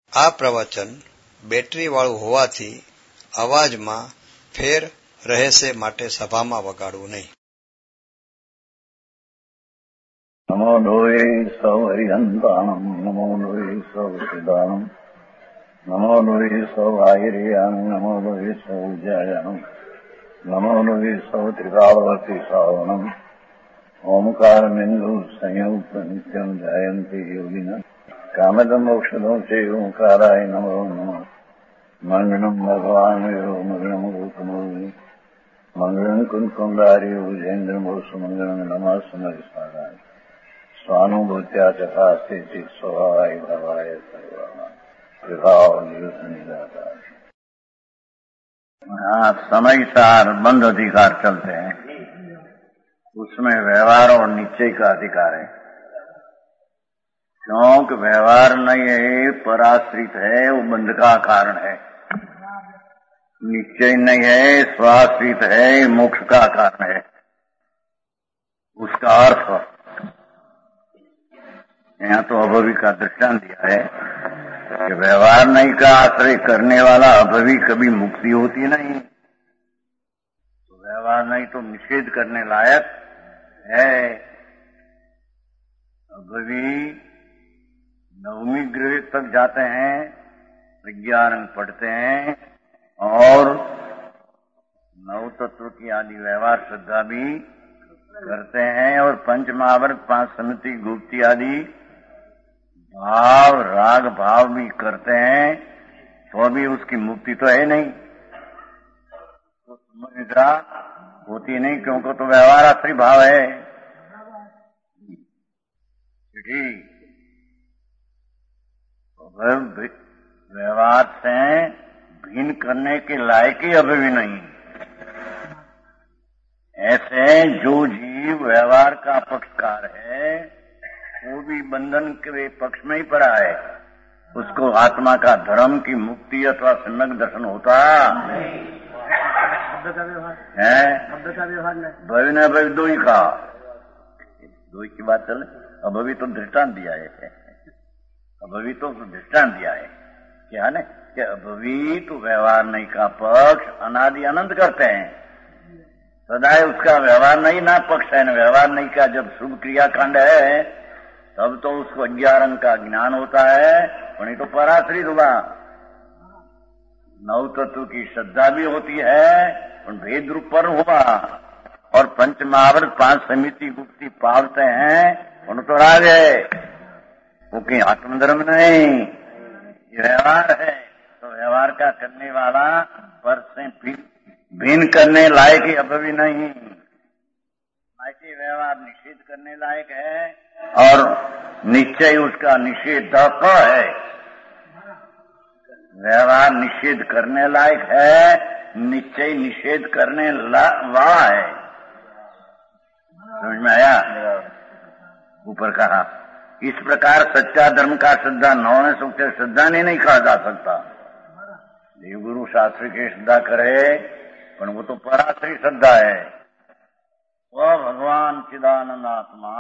આ પ્રવચન બેટરીવાળું હોવાથી અવાજમાં ફેર રહેશે માટે સભામાં વગાડવું નહીં. નમો લોહે સૌ હરિહંતાણમ નમો લોહે સૌ સિદાનમ નમો લોહે સૌ આહિર્યાન નમો લોહે સૌ જયાનમ નમો લોહે સૌ ત્રિકાળવતી સાવનમ ઓમકાર બિંદુ સંયુક્ત નિત્યમ જયંતિ યોગિના કામદમ મોક્ષદો છે ઓંકારાય નમો નમઃ મંગલમ ભગવાન મંગલમ ગૌતમો મંગલમ કુંકુંડાર્ય ભુજેન્દ્રમો સુમંગલમ નમઃ સમરિસ્વાદાય स्वानुभूत्या चकास्ते चित स्वभावाय भवाय सर्वमा विभाव निरुद्ध निराकार. समयसार बंद अधिकार चलते हैं, उसमें व्यवहार और निश्चय का अधिकार है. क्योंकि व्यवहार नहीं है, पराश्रित है, वो बंध का कारण है. निश्चय नहीं है, स्वाश्रित है, मोक्ष का कारण है. उसका अर्थ यहाँ तो अभवी का दृष्टांत दिया है कि व्यवहार नहीं का आश्रय करने वाला अभवी कभी मुक्ति होती नहीं. तो व्यवहार नहीं तो निषेध करने लायक है. अभवी नवमी गृह तक जाते हैं, विज्ञान पढ़ते हैं और नव तत्व की आदि व्यवहार श्रद्धा भी करते हैं और पंच महावर्त, पांच समिति, गुप्ती आदि भाव राग भाव भी करते हैं, तो भी उसकी मुक्ति तो है नहीं. तो निद्रा होती नहीं, क्योंकि तो व्यवहार आश्रित भाव है. तो व्यवहार से भिन्न करने के लायक ही अभी भी नहीं. ऐसे जो जीव व्यवहार का पक्षकार है वो भी बंधन के पक्ष में ही पड़ा है. उसको आत्मा का धर्म की मुक्ति अथवा सम्यक दर्शन होता है. भवि न भवि दो ही का दो ही की बात चले. अभवी तो दृष्टांत दिया है, अभवी तो दृष्टांत दिया है क्या है कि अभवी तो व्यवहार नहीं का पक्ष अनादि अनंत करते हैं. सदाए उसका व्यवहार नहीं ना पक्ष है. व्यवहार नहीं का जब शुभ क्रिया कांड है तब तो उसको अज्ञान का ज्ञान होता है, नहीं तो पराश्रित हुआ. नव तत्व की श्रद्धा भी होती है और भेद रूप पर हुआ. और पंच महावर्त, पांच समिति, गुप्ती पालते हैं, उन तो राग है, वो कहीं आत्मधर्म नहीं, ये व्यवहार है. तो व्यवहार का करने वाला पर से भिन्न करने लायक ही अभी नहीं. ऐसे व्यवहार निषेध करने लायक है और निश्चय उसका निषेधक है. व्यवहार निषेध करने लायक है, निश्चय निषेध करने वाला है. समझ में आया? ऊपर कहा इस प्रकार सच्चा धर्म का श्रद्धा न होने से श्रद्धा नहीं कहा जा सकता. देवगुरु शास्त्र की श्रद्धा करे पर वो तो पराश्री श्रद्धा है. वह भगवान चिदानंद आत्मा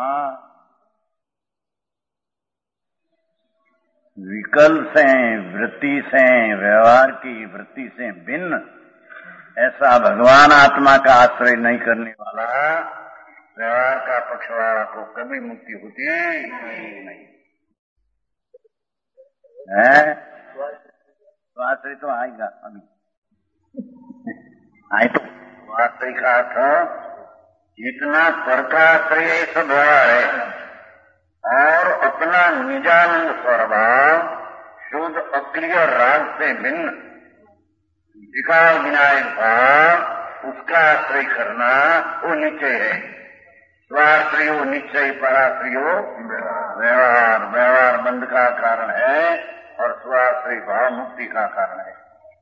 विकल्प से, वृत्ति से, व्यवहार की वृत्ति से भिन्न ऐसा भगवान आत्मा का आश्रय नहीं करने वाला व्यवहार का पक्षवाला को कभी मुक्ति होती नहीं है. तो आश्रय तो आएगा अभी आए. तो आश्रय का अर्थ जितना पर का आश्रय सब है और अपना निजानंद स्वभाव शुद्ध अक्रिय राग से भिन्न विकार विनायक भाव उसका आश्रय करना वो निश्चय है. स्वाश्रय हो निश्चय, पराश्रय हो व्यवहार. व्यवहार बंध का कारण है और स्वाश्रय भाव मुक्ति का कारण है.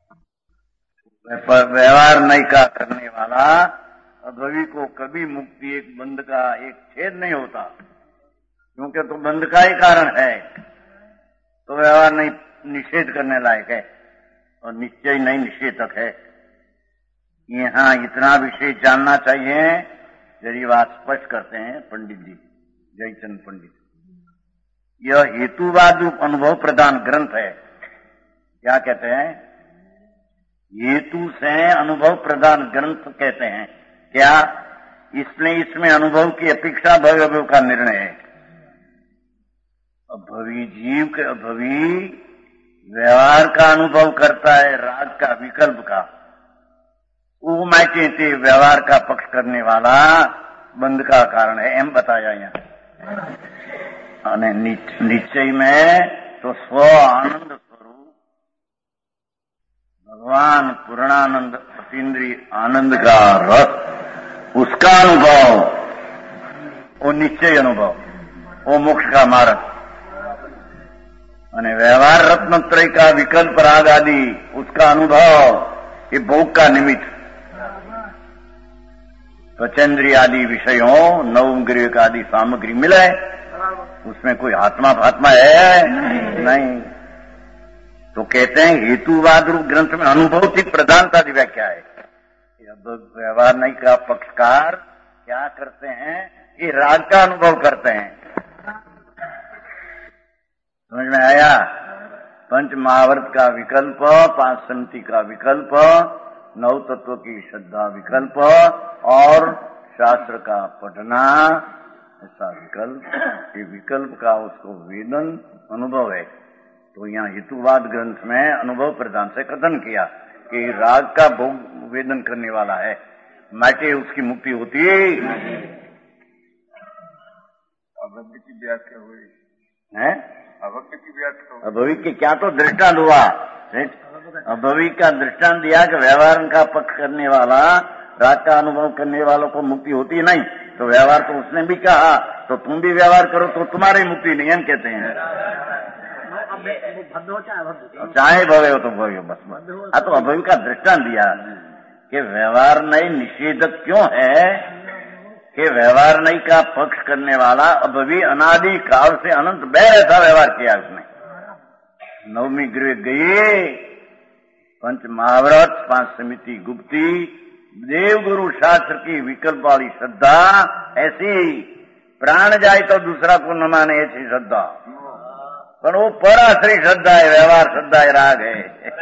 व्यवहार नहीं का करने वाला अभवी को कभी मुक्ति एक बंध का एक छेद नहीं होता, क्योंकि तो बंध का ही कारण है. तो व्यवहार नहीं निषेध करने लायक है और निश्चय नहीं निषेधक है. यहाँ इतना विषय जानना चाहिए. यदि बात स्पष्ट करते हैं पंडित जी जयचंद पंडित, यह हेतुवाद अनुभव प्रधान ग्रंथ है. क्या कहते हैं? हेतु से अनुभव प्रदान ग्रंथ कहते हैं। क्या? इसलिए इसमें अनुभव की अपेक्षा भव्य अनुभव का निर्णय है। अभवी जीव के अभवी व्यवहार का अनुभव करता है, राग का, विकल्प का। वो माटे ते व्यवहार का पक्ष करने वाला बंध का कारण है, एम बताया यहाँ। निश्चय में तो स्व आनंद स्वरूप भगवान पूर्णानंद अतीन्द्रिय आनंद का रस, उसका अनुभव, वो निश्चय अनुभव, वो मोक्ष का मार्ग। અને व्यवहार रत्नत्रय का विकल्प राग आदि उसका अनुभव, ये भोग का निमित्त। त्वचेंद्रिय आदि विषयों, नवग्रीक आदि सामग्री मिले, उसमें कोई आत्मा फात्मा है नहीं। तो कहते हैं हेतुवाद रूप ग्रंथ में अनुभव की प्रधानता की व्याख्या है। व्यवहार नहीं का पक्षकार क्या करते हैं? ये राग का अनुभव करते हैं। समझ में आया? पंच महावर्त का विकल्प, पांच समिति का विकल्प, नव तत्व की श्रद्धा विकल्प और शास्त्र का पढ़ना, ऐसा विकल्प, ये विकल्प का उसको वेदन अनुभव है। तो यहाँ हेतुवाद ग्रंथ में अनुभव प्रधान से कथन किया कि राग का भोग वेदन करने वाला है, माटे उसकी मुक्ति होती अभव्य की व्याख्या हुई है। अभव्य की व्याख्या, अभवी के क्या तो दृष्टांत हुआ, अभवी का दृष्टांत दिया कि व्यवहार का पक्ष करने वाला, राग का अनुभव करने वालों को मुक्ति होती नहीं। तो व्यवहार तो उसने भी कहा, तो तुम भी व्यवहार करो तो तुम्हारी मुक्ति नहीं, हम कहते हैं। चाहे भवे हो तो भवे हो, बस। तो अभवी का दृष्टांत दिया कि व्यवहार नहीं निषेधक क्यों है कि व्यवहार नहीं का पक्ष करने वाला अभवी अनादि काल से अनंत बैर ऐसा व्यवहार किया उसने। नवमी गृह गए, पंच महाव्रत, पांच समिति गुप्ती, देव गुरु शास्त्र की विकल्प वाली श्रद्धा, ऐसी प्राण जाए तो दूसरा को न माने ऐसी श्रद्धा, पर वो पराश्री श्रद्धा है, व्यवहार श्रद्धा है, राग है।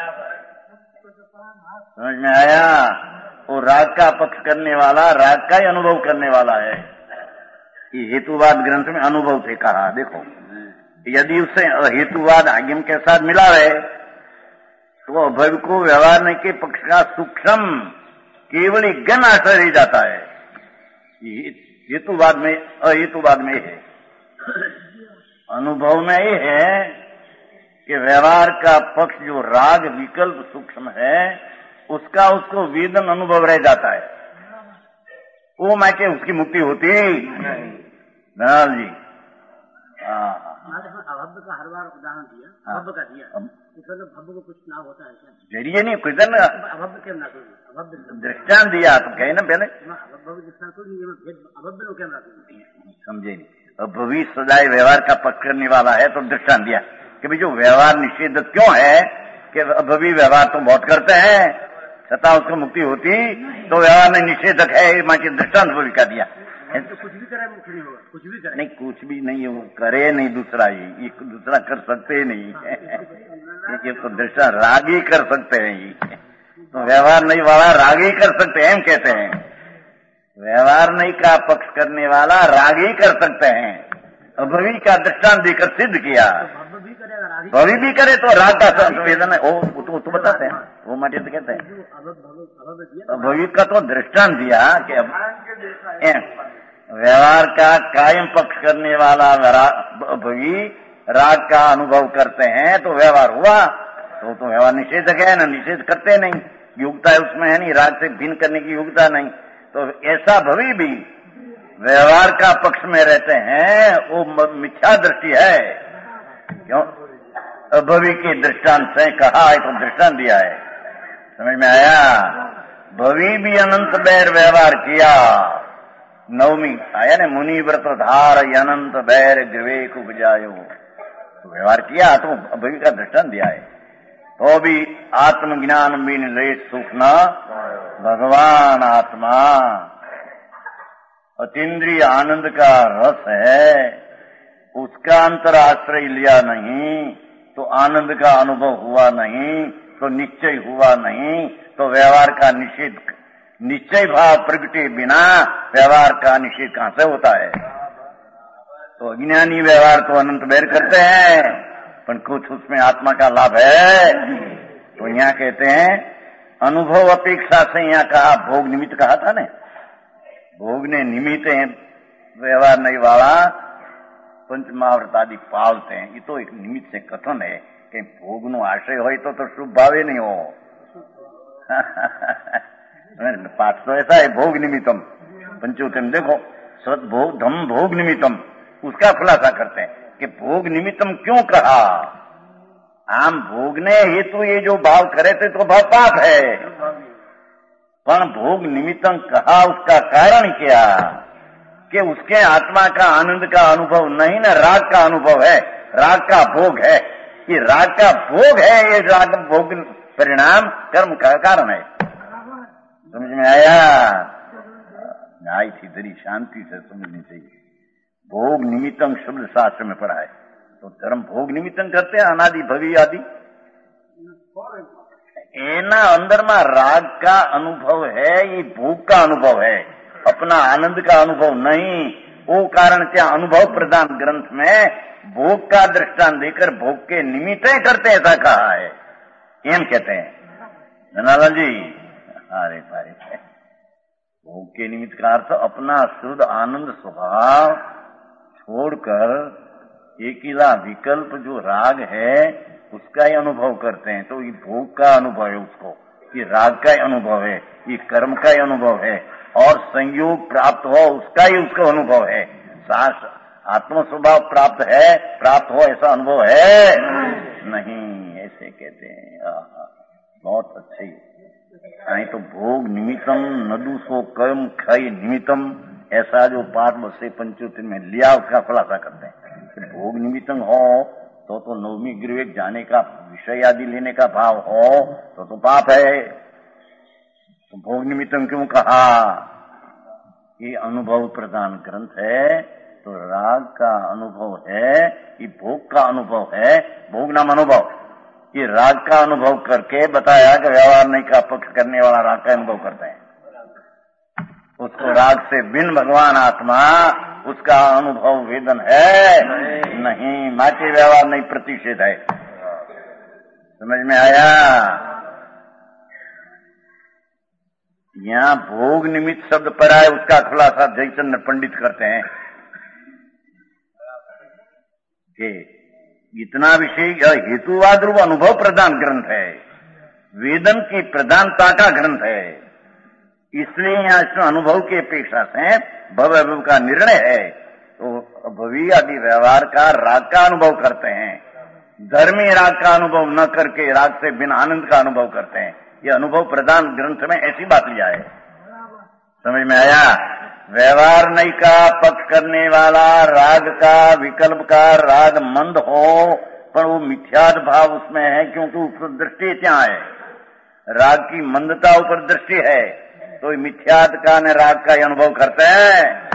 समझ में आया? वो राग का पक्ष करने वाला, राग का ही अनुभव करने वाला है। ये हेतुवाद ग्रंथ में अनुभव से कहा। देखो, यदि उससे हेतुवाद आगम के साथ मिला है तो अभव को व्यवहार नहीं के पक्ष का सूक्ष्म केवल गण आश्रय रह जाता है। हेतुवाद में, अहेतुवाद में है। अनुभव में ये है कि व्यवहार का पक्ष जो राग विकल्प सूक्ष्म है, उसका उसको वेदन अनुभव रह जाता है। वो माटे उसकी मुक्ति होती धनाल जी। अभव्य का हर बार उदाहरण दिया, अभव्य का दिया, मतलब भव्य को कुछ लाभ होता है क्या? जरिए नहीं कुछ न अभव्य क्यों ना करूँ? अभव्य दृष्टांत दिया तो कहे ना पहले, अभव्य दृष्टांत अभव्य को क्यों ना करूँ? समझे नहीं। अभवी सदाई व्यवहार का पक्ष करने वाला है तो दृष्टांत दिया कि भाई जो व्यवहार निषेध क्यों है कि अभवी व्यवहार तो बहुत करते हैं छता उसको मुक्ति होती, तो व्यवहार में निषेधक है, मां के दृष्टांत भूमिका दिया। तो कुछ भी करे मुक्ति नहीं होगा, कुछ भी करे नहीं, कुछ भी नहीं वो करे नहीं, दूसरा ही ये दूसरा कर सकते ही नहीं ये तो दृष्टांत राग ही कर सकते हैं। ये तो व्यवहार नहीं वाला राग ही कर सकते हैं, हम कहते हैं व्यवहार नहीं का पक्ष करने वाला राग ही कर सकते हैं। अभवी का दृष्टांत देकर सिद्ध किया, भवी भी करे तो राग का संवेदन है, वो तो बताते हैं, वो माटे तो कहते हैं। भवी का तो दृष्टांत दिया कि व्यवहार का कायम पक्ष करने वाला भवी राग का अनुभव करते हैं तो व्यवहार हुआ, तो व्यवहार निषेधक है ना, निषेध करते नहीं, योग्यता है उसमें है नहीं, राग से भिन्न करने की योग्यता नहीं। तो ऐसा भवी भी व्यवहार का पक्ष में रहते हैं, वो मिथ्या दृष्टि है। क्यों? अभवी के दृष्टांत से कहा है तो दृष्टांत दिया है, समझ में आया? भवी भी अनंत बैर व्यवहार किया, नवमी आया ना, मुनि व्रत धार अनंत बैर विवेक उपजायो, तो व्यवहार किया तो अभवी का दृष्टांत दिया है। तो भी आत्मज्ञान बिन लेश सुख न भगवान आत्मा, अतीन्द्रिय आनंद का रस है, उसका अंतर आश्रय लिया नहीं, तो आनंद का अनुभव हुआ नहीं, तो निश्चय हुआ नहीं, तो व्यवहार का निश्चय भाव प्रगटे बिना व्यवहार का निषेध कहां से होता है? तो अज्ञानी व्यवहार तो अनंत बैर करते हैं, पर कुछ उसमें आत्मा का लाभ है। तो यहाँ कहते हैं अनुभव अपेक्षा से, यहाँ कहा भोग निमित्त कहा था ने, भोग ने निमित्त है, व्यवहार नहीं वाला पंचमहाव्रत आदि पालते हैं। ये तो एक निमित्त से कथन है कि भोग नो आशय हो तो शुभ भावे नहीं हो। पाठ तो ऐसा है, भोग निमित्तम पंचोत्तम, देखो सद्भोग धम भोग निमित्तम, उसका खुलासा करते हैं कि भोग निमित्तम क्यों कहा। आम भोगने हेतु ये जो भाव करे थे तो भाव पाप है, पर भोग निमित्तम कहा उसका कारण क्या कि उसके आत्मा का आनंद का अनुभव नहीं ना, राग का अनुभव है, राग का भोग है। ये राग का भोग है, ये राग भोग परिणाम कर्म का कारण है। समझ में आया? आई थी दरी शांति से समझनी चाहिए। भोग निमित्तम शब्द शास्त्र में पढ़ा है, तो कर्म भोग निमित्तम करते हैं, अनादि भवी आदि। एना अंदर में राग का अनुभव है, ये भोग का अनुभव है, अपना आनंद का अनुभव नहीं। वो कारण क्या अनुभव प्रदान ग्रंथ में भोग का दृष्टांत देकर भोग के निमित्त करते ऐसा कहा है, एम कहते हैं धनालाल जी। अरे भाई, भोग के निमित्त का अर्थ अपना शुद्ध आनंद स्वभाव छोड़कर एकिला विकल्प जो राग है उसका ही अनुभव करते हैं। तो ये भोग का अनुभव है, उसको ये राग का ही अनुभव है, ये कर्म का ही अनुभव है, और संयोग प्राप्त हो उसका ही उसका अनुभव है। आत्म स्वभाव प्राप्त हो ऐसा अनुभव है नहीं, ऐसे कहते हैं। बहुत अच्छी। नहीं तो भोग निमित्तम नदुसो कर्म खय निमित्तम, ऐसा जो पाठ बसे पंचोत्तर में लिया उसका खुलासा करते हैं। भोग निमित्तम हो तो नवमी गृह जाने का विषय आदि लेने का भाव हो तो पाप है। तो भोग निमित्तम क्यों कहा? ये अनुभव प्रधान ग्रंथ है, तो राग का अनुभव है, ये भोग का अनुभव है। भोग नाम अनुभव, ये राग का अनुभव करके बताया कि व्यवहार नहीं का पक्ष करने वाला राग का अनुभव करते हैं। उसको राग से बिन भगवान आत्मा, उसका अनुभव वेदन है नहीं, माचे व्यवहार नहीं प्रतिषेध है। समझ में आया? यहाँ भोग निमित्त शब्द पर आए, उसका खुलासा जयचंद्र पंडित करते हैं कि इतना विषय हेतुवाद रूप अनुभव प्रदान ग्रंथ है, वेदन की प्रधानता का ग्रंथ है। इसलिए यहाँ इसमें अनुभव की अपेक्षा से भव अभव का निर्णय है। तो भवी आदि व्यवहार का राग का अनुभव करते हैं, धर्मी राग का अनुभव न करके राग से बिना आनंद का अनुभव करते हैं। ये अनुभव प्रधान ग्रंथ में ऐसी बात लिया है। समझ में आया? व्यवहार नहीं का पक्ष करने वाला राग का विकल्प का राग मंद हो, पर वो मिथ्याद भाव उसमें है, क्योंकि ऊपर दृष्टि क्या है, राग की मंदता ऊपर दृष्टि है, तो मिथ्याद का न राग का अनुभव करते हैं।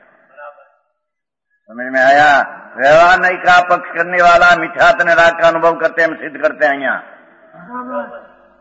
समझ में आया? व्यवहार नहीं का पक्ष करने वाला मिथ्यात ने राग का अनुभव करते हैं, हम सिद्ध करते हैं यहाँ।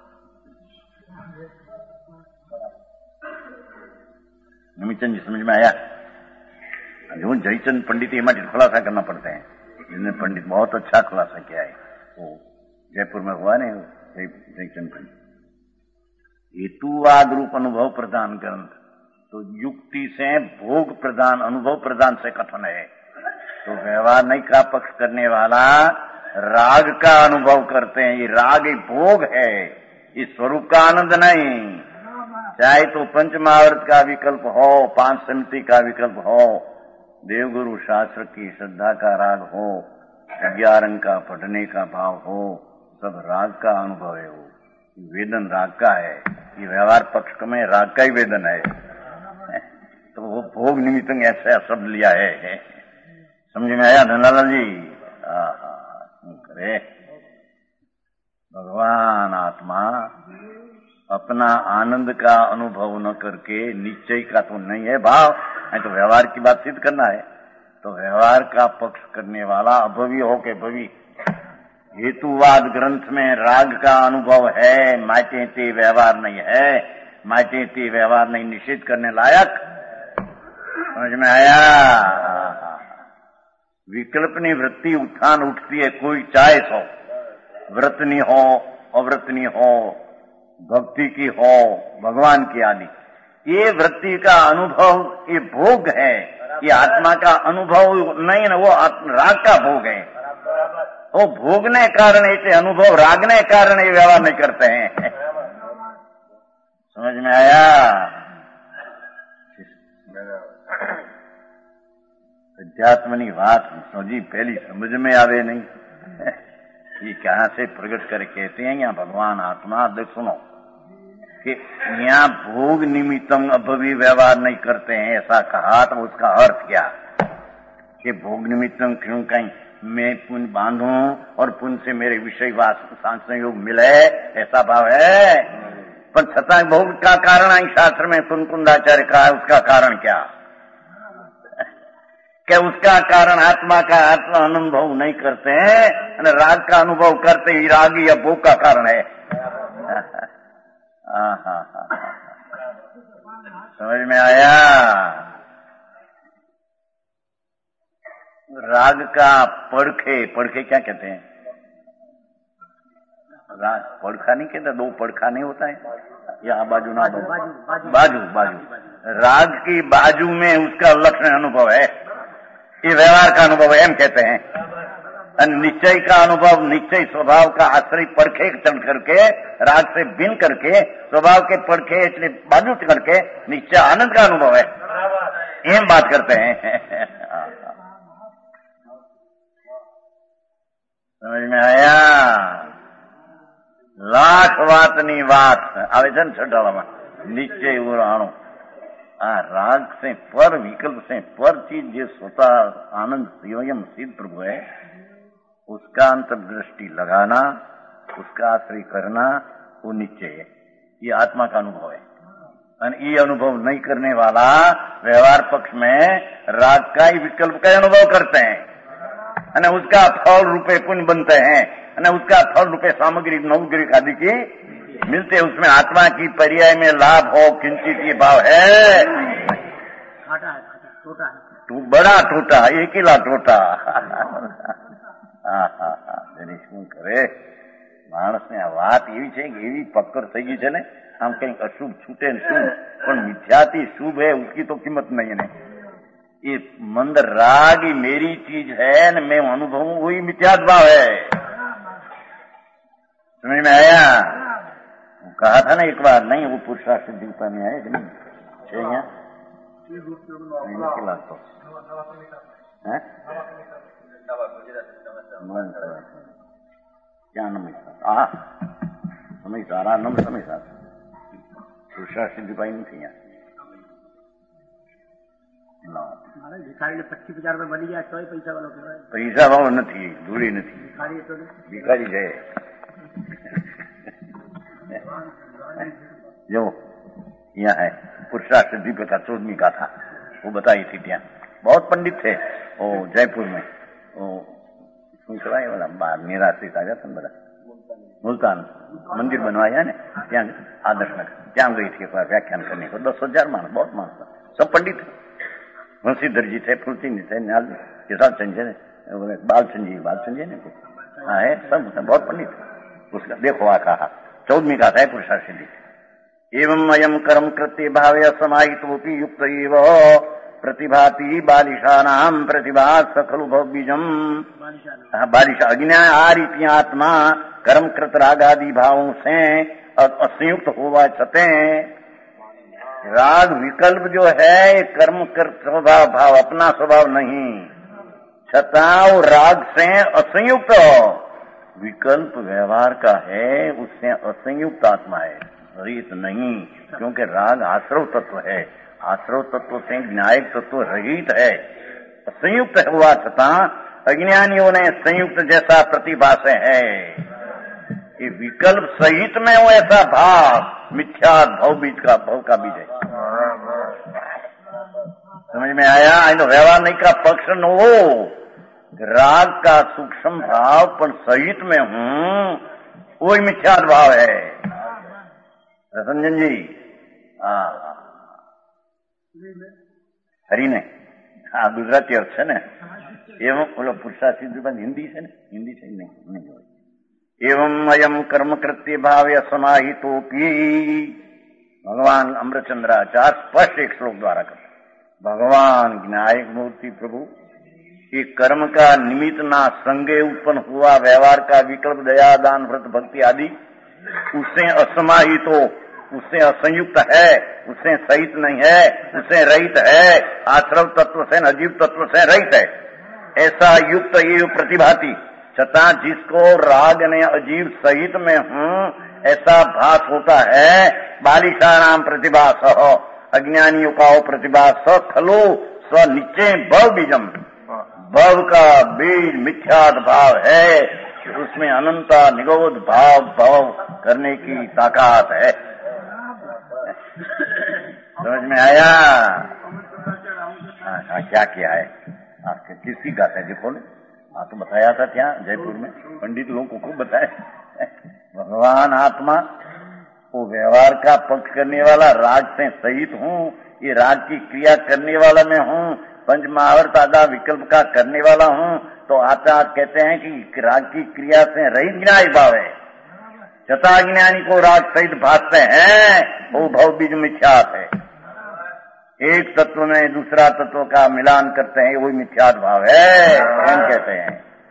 नमीचंद जी समझ में आया? जो जयचंद पंडित ये मत खुलासा करना पड़ते हैं, जिन्होंने पंडित बहुत अच्छा खुलासा किया है। वो जयपुर में हुआ नहीं, जयचंद पंडित हेतुवाद रूप अनुभव प्रदान ग्रंथ, तो युक्ति से भोग प्रदान अनुभव प्रदान से कथन है। तो व्यवहार नहीं का पक्ष करने वाला राग का अनुभव करते हैं। ये राग एक भोग है, इस स्वरूप का आनंद नहीं। चाहे तो पंचमहाव्रत का विकल्प हो, पांच समिति का विकल्प हो, देवगुरु शास्त्र की श्रद्धा का राग हो, 11 अंग का पढ़ने का भाव हो, सब राग का अनुभव है। वो वेदन राग का है, ये व्यवहार पक्ष में राग का ही वेदन है। तो वो भोग निमित्त ऐसा शब्द लिया है। समझ में आया धनलाल जी? करे भगवान आत्मा अपना आनंद का अनुभव न करके निश्चय का तो नहीं है भाव, नहीं तो व्यवहार की बात सिद्ध करना है। तो व्यवहार का पक्ष करने वाला अभवी हो के भवी, हेतुवाद ग्रंथ में राग का अनुभव है, माटे ते व्यवहार नहीं है, माटे ते व्यवहार नहीं निषेध करने लायक। समझ में आया? विकल्पनी वृत्ति उत्थान उठती है, कोई चाहे सो, व्रतनी हो अव्रतनी हो, भक्ति की हो भगवान की आदि, ये वृत्ति का अनुभव ये भोग है, ये आत्मा का अनुभव नहीं ना, वो राग का भोग है। वो भोगने कारण ऐसे अनुभव, रागने कारण ये व्यवहार नहीं करते हैं। समझ में आया? अध्यात्मनी बात समझी पहली समझ में आवे नहीं, ये कहां से प्रकट कर कहते हैं यहाँ भगवान आत्मा। देख सुनो कि यहाँ भोग निमित्तम अभवी व्यवहार नहीं करते हैं ऐसा कहा, तो उसका अर्थ क्या कि भोग निमित्तम क्यों कहीं मैं पुण्य बांधूं और पुण्य से मेरे विषय संयोग मिले, ऐसा भाव है। पर छता भोग का कारण आई शास्त्र में कुंदाचार्य का है, उसका कारण क्या? क्या उसका कारण आत्मा का आत्मा अनुभव नहीं करते हैं, राग का अनुभव करते ही राग या भोग का कारण है। समझ में आया? राग का पड़खे क्या कहते हैं? राग पड़खा नहीं कहते, दो पड़खा नहीं होता है या बाजू ना बाजू राग की बाजू में उसका लक्षण अनुभव है, ये व्यवहार का अनुभव है, हम कहते हैं। निश्चय का अनुभव, निश्चय स्वभाव का आश्रय पड़खे चढ़ करके राग से भिन्न करके स्वभाव के पड़खे इसलिए बाजू करके निश्चय आनंद का अनुभव है, ये हम बात करते हैं। समझ में आया? लाख वातनी वात આવે છે ને છઠ્ઠામાં निश्चय उड़ाणो। राग से पर, विकल्प से पर चीज जो स्वतः आनंद स्वयं सिद्ध प्रभु है, उसका अंतर्दृष्टि लगाना, उसका आश्रय करना, वो निश्चय है, ये आत्मा का अनुभव है। और ये अनुभव नहीं करने वाला व्यवहार पक्ष में राग का ही विकल्प का अनुभव करते हैं, અને उसका फल रूपे पुण्य बनते हैं, અને उसका फल रूपे सामग्री नवग्रह आदि की मिलते, उसमें आत्मा की पर्याय में लाभ हो किंचित ये भाव है। बड़ा टूटा, एक ही ला टूटा। શું કરે માણસને આ વાત એવી છે કે એવી પકડ થઈ ગઈ છે ને, આમ કંઈક અશુભ છૂટે ને શુભ, પણ મિથ્યાથી શુभ है उसकी तो कीमत नहीं है। ये मंद राग ही मेरी चीज है न, मैं अनुभव वही मिथ्यात्व भाव है। समझ में आया? वो कहा था ना एक बार, नहीं वो पुरुषार्थ देवता में आए कि नहीं तो क्या नम समय सारा नम समय सारा पुरुषार्थ सिद्धि नहीं यहाँ भिखारी ने 25,000 में बनी गया तो पैसा वालों के पैसा वालों नहीं, दूरी नहीं, भिखारी तो भिखारी है जो यहाँ है। पुरुषार्थ सिद्धि प्रथा 14वीं का था, वो बताई थी। ત્યાં बहुत पंडित थे वो जयपुर में, वो શું કહેવાય વાला નિરાશ્રિત આવ્યા હતા ને બધા, मुल्तान मंदिर बनवाया ने, ત્યાં आदर्श नगर, ત્યાં गई थी व्याख्यान करने को। 10,000 मानस, बहुत मानस, सब पंडित थे। मुंशीधर जी थे, फुलसिंह जी थे, किसान चंद जी ने, बालचंद जी ने, हाँ है सब बहुत पंडित। उसका देखो आ कहा 14वीं का था पुरुषार्थ सिद्धि। एवं अयम कर्म कृत्य भावे समाहितोपि युक्त एव प्रतिभाति बालिशानाम प्रतिभा सखलु भव बीजम। बालिशा अज्ञान आ रीति आत्मा कर्म कृत रागादि भावों से असंयुक्त होवा छते। राग विकल्प जो है कर्म कृत स्वभाव भाव, अपना स्वभाव नहीं, छता राग से असंयुक्त विकल्प व्यवहार का है, उससे असंयुक्त आत्मा है, रहित नहीं। क्योंकि राग आश्रव तत्व है, आश्रव तत्व से न्यायिक तत्व रहित है, संयुक्त हुआ छता अज्ञानियों ने संयुक्त जैसा प्रतिभा से है। ये विकल्प सहित में हो ऐसा भाव मिथ्या भव बीज का, भव का बीज है। समझ में आया? इन व्यवहार नहीं का पक्ष न हो, राग का सूक्ष्म भाव पण सहित में हूं, वही मिथ्यात भाव है। रतनजन जी, हरी ने गुजराती अर्थ है ने, एवं बोलो पुरुषार्थ हिंदी से ने, हिंदी से नहीं। एवं अयम कर्म कृत्य भाव असमाहितोपि, भगवान अमृतचंद्राचार्य स्पष्ट एक श्लोक द्वारा करते। भगवान ज्ञायक मूर्ति प्रभु, ये कर्म का निमित्त ना संगे उत्पन्न हुआ व्यवहार का विकल्प, दया, दान, व्रत, भक्ति आदि उससे असमाहित हो, उससे असंयुक्त है, उससे सहित नहीं है, उससे रहित है, आश्रव तत्व से अजीव तत्व से रहित है, ऐसा युक्त ये प्रतिभाति। छता जिसको राग ने अजीव सहित में हूं ऐसा भास होता है, बालिशानाम प्रतिभास, अज्ञानियों का प्रतिभास खलो स्व निश्चय भव बीजम, भव का बीज मिथ्यात भाव है, उसमें अनंता निगोध भाव भव करने की ताकत है। समझ में आया? क्या किया है? किसकी गाता है देखो ने, तो बताया था क्या जयपुर में, पंडित लोगों को खूब बताया। भगवान आत्मा वो व्यवहार का पक्ष करने वाला, राग से सहित हूँ, ये राग की क्रिया करने वाला मैं हूँ, पंच महावर्त आधा विकल्प का करने वाला हूँ। तो आचार्य कहते हैं कि राग की क्रिया से रहित ज्ञानी भाव है। छता ज्ञानी को राग सहित भासते हैं, वो भव बीज मिथ्यात है। एक तत्व में दूसरा तत्व का मिलान करते हैं, वही मिथ्यात भाव है, हम कहते हैं।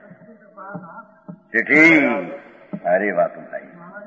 चिट्ठी अरे बात भाई,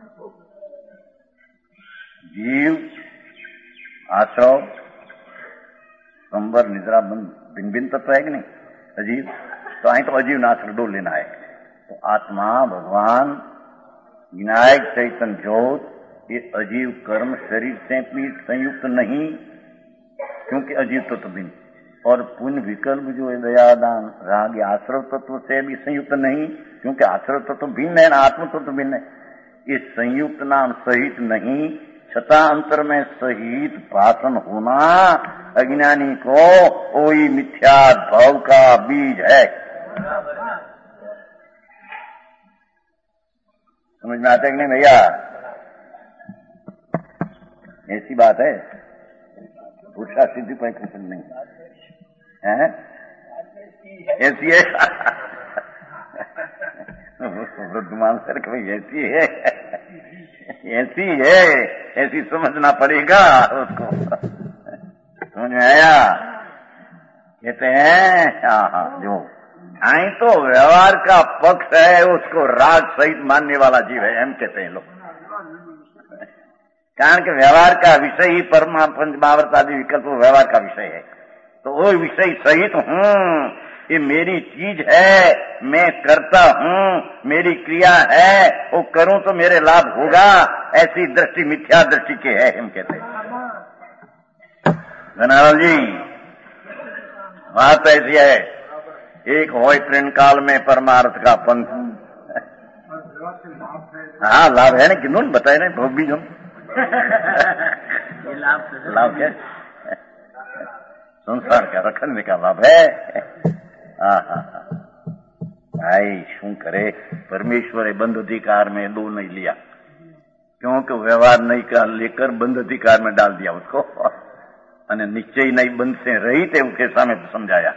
जीव आश्रव संबर निद्रा भिन्न भिन्न तत्व है कि नहीं अजीव, तो आई तो अजीव नाश्र डोल लेना है। तो आत्मा भगवान विनायक चैतन्य ज्योत, ये अजीव कर्म शरीर से भी संयुक्त नहीं, क्योंकि अजीव तत्व भिन्न, और पुण्य विकल्प जो है दया दान राग आश्रव तत्व से भी संयुक्त नहीं, क्योंकि आश्रव तत्व भिन्न है ना, आत्म तत्व भिन्न है। ये संयुक्त नाम सहित नहीं, छता अंतर में सहित भाषण होना अज्ञानी को वही मिथ्यात भाव का बीज है। समझ में आता है कि नहीं भैया? ऐसी बात है, पुरुषा सिद्धि पर प्रसन्न नहीं है, ऐसी है। वृद्धमान सर कभी ऐसी है, ऐसी है, ऐसी समझना पड़ेगा उसको। समझ में आया? कहते हैं हाँ, जो आई तो व्यवहार का पक्ष है, उसको राग सहित मानने वाला जीव है, हम कहते हैं लोग। कारण के व्यवहार का विषय ही परमा पंचमावर्त आदि विकल्प व्यवहार का विषय है, तो वो विषय सहित हूँ, ये मेरी चीज है, मैं करता हूँ, मेरी क्रिया है, वो करूं तो मेरे लाभ होगा, ऐसी दृष्टि मिथ्या दृष्टि के है, हम कहते हैं। धनालाल जी बात ऐसी है, एक हो ट्रेन काल में परमार्थ का पंथ, हाँ लाभ है ना, किन्होंने बताया ना भव बीज हम लाभ है, संसार का रखने का लाभ है। भाई शू करे, परमेश्वरे बंध अधिकार में दो नहीं लिया, क्योंकि व्यवहार नहीं का लेकर बंध अधिकार में डाल दिया उसको, અને निश्चय नहीं बंध से रहित है उसके सामने समझाया।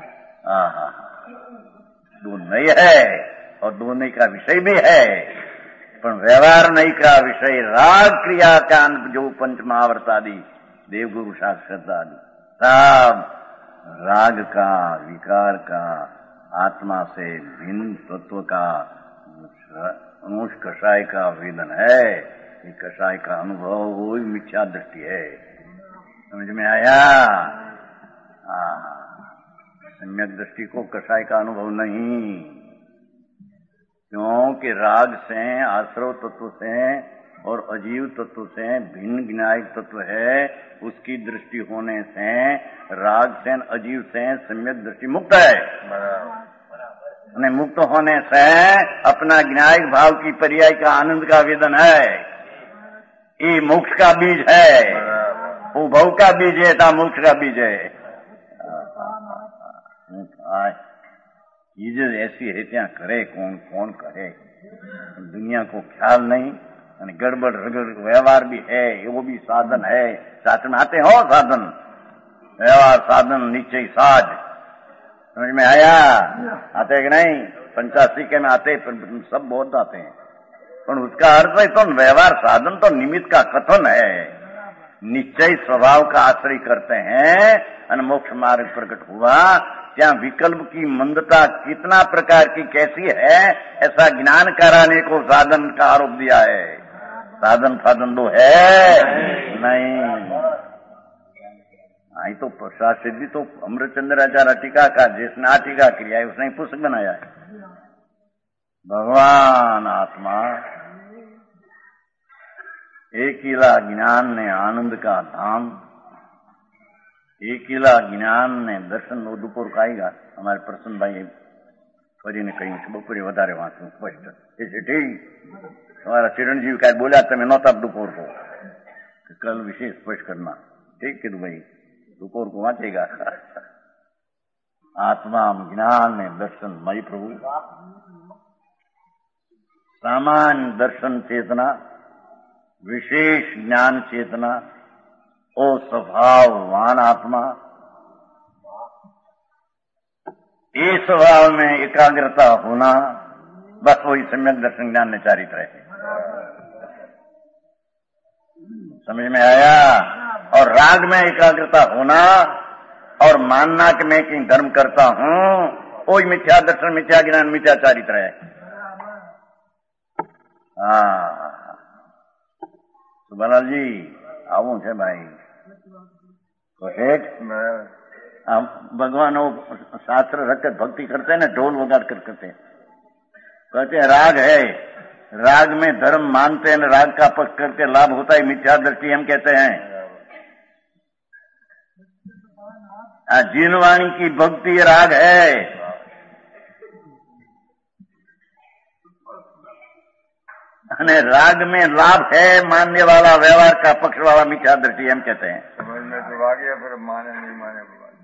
दो नहीं है और दो नहीं का विषय भी है, पर व्यवहार नहीं का विषय राग क्रिया का जो पंच महावर्त आदि देवगुरु साक्षात आदि सब राग का विकार का आत्मा से भिन्न तत्व का अंश कषाय का वेदन है। ये कषाय का अनुभव वही मिथ्या दृष्टि है। समझ में आया? सम्यक दृष्टि को कषाय का अनुभव नहीं, क्योंकि राग से आश्रव तत्व से और अजीव तत्व से भिन्न ज्ञायक तत्व है, उसकी दृष्टि होने से राग से अजीव से सम्यक दृष्टि मुक्त है। मुक्त होने से अपना ज्ञायक भाव की पर्याय का आनंद का वेदन है। ये मोक्ष का बीज है, वो भव का बीज है, ता मोक्ष का बीज है। ઈજ એસી હે ત્યાં કરે કોણ કોણ કરે दुनिया को ख्याल नहीं અને गड़बड़ रगड़ व्यवहार भी है वो भी साधन है साथ में आते हो साधन व्यवहार साधन निश्चय साज समझ में आया आते कि नहीं 85 के में आते सब बहुत आते हैं पर उसका अर्थ है तो व्यवहार साधन तो निमित्त का कथन है निश्चय स्वभाव का आश्रय करते हैं और मोक्ष मार्ग प्रकट हुआ क्या विकल्प की मंदता कितना प्रकार की कैसी है ऐसा ज्ञान कराने को साधन का आरोप दिया है साधन साधन दो है नहीं आई तो प्रसाद सिद्धि तो अमृतचंद्राचार्य टीका का जिसने आ टीका किया है उसने पुस्तक बनाया है भगवान आत्मा एकीला ज्ञान ने आनंद का धाम एकीला ज्ञान ने दर्शन નો દુપોર કાઈગા અમારે પ્રસન્નભાઈ ફરીને કહ્યું છે બપોરે વધારે વાંચું સ્પષ્ટ એ છે ઠીક તમારા ચિરંજીવ કાંઈ બોલ્યા તમે નહોતા दुपोर को कल विशेष स्पष्ट करना ठीक कीधું भाई दुपोर को वांचेगा आत्मा ज्ञान ने दर्शन मई प्रभु सामान्य दर्शन चेतना विशेष ज्ञान चेतना ओ स्वभाववान आत्मा ये स्वभाव में एकाग्रता होना बस वही सम्यक दर्शन ज्ञान ने चारित्र है समझ में आया और राग में एकाग्रता होना और मानना कि मैं कहीं धर्म करता हूं वही मिथ्या दर्शन मिथ्या ज्ञान मिथ्या चारित्र है सुबलाल जी આવું છે ભાઈ भगवान वो शास्त्र रखकर भक्ति करते हैं ना ढोल वगाड़ कर करते हैं कहते हैं राग है राग में धर्म मानते हैं राग का पक्ष करके लाभ होता है मिथ्या दृष्टि हम कहते हैं जीनवाणी की भक्ति राग है અને राग में लाभ है मानने वाला व्यवहार का पक्ष वाला मिथ्या दृष्टि हम कहते हैं समझ में तो आ गया फिर माने नहीं माने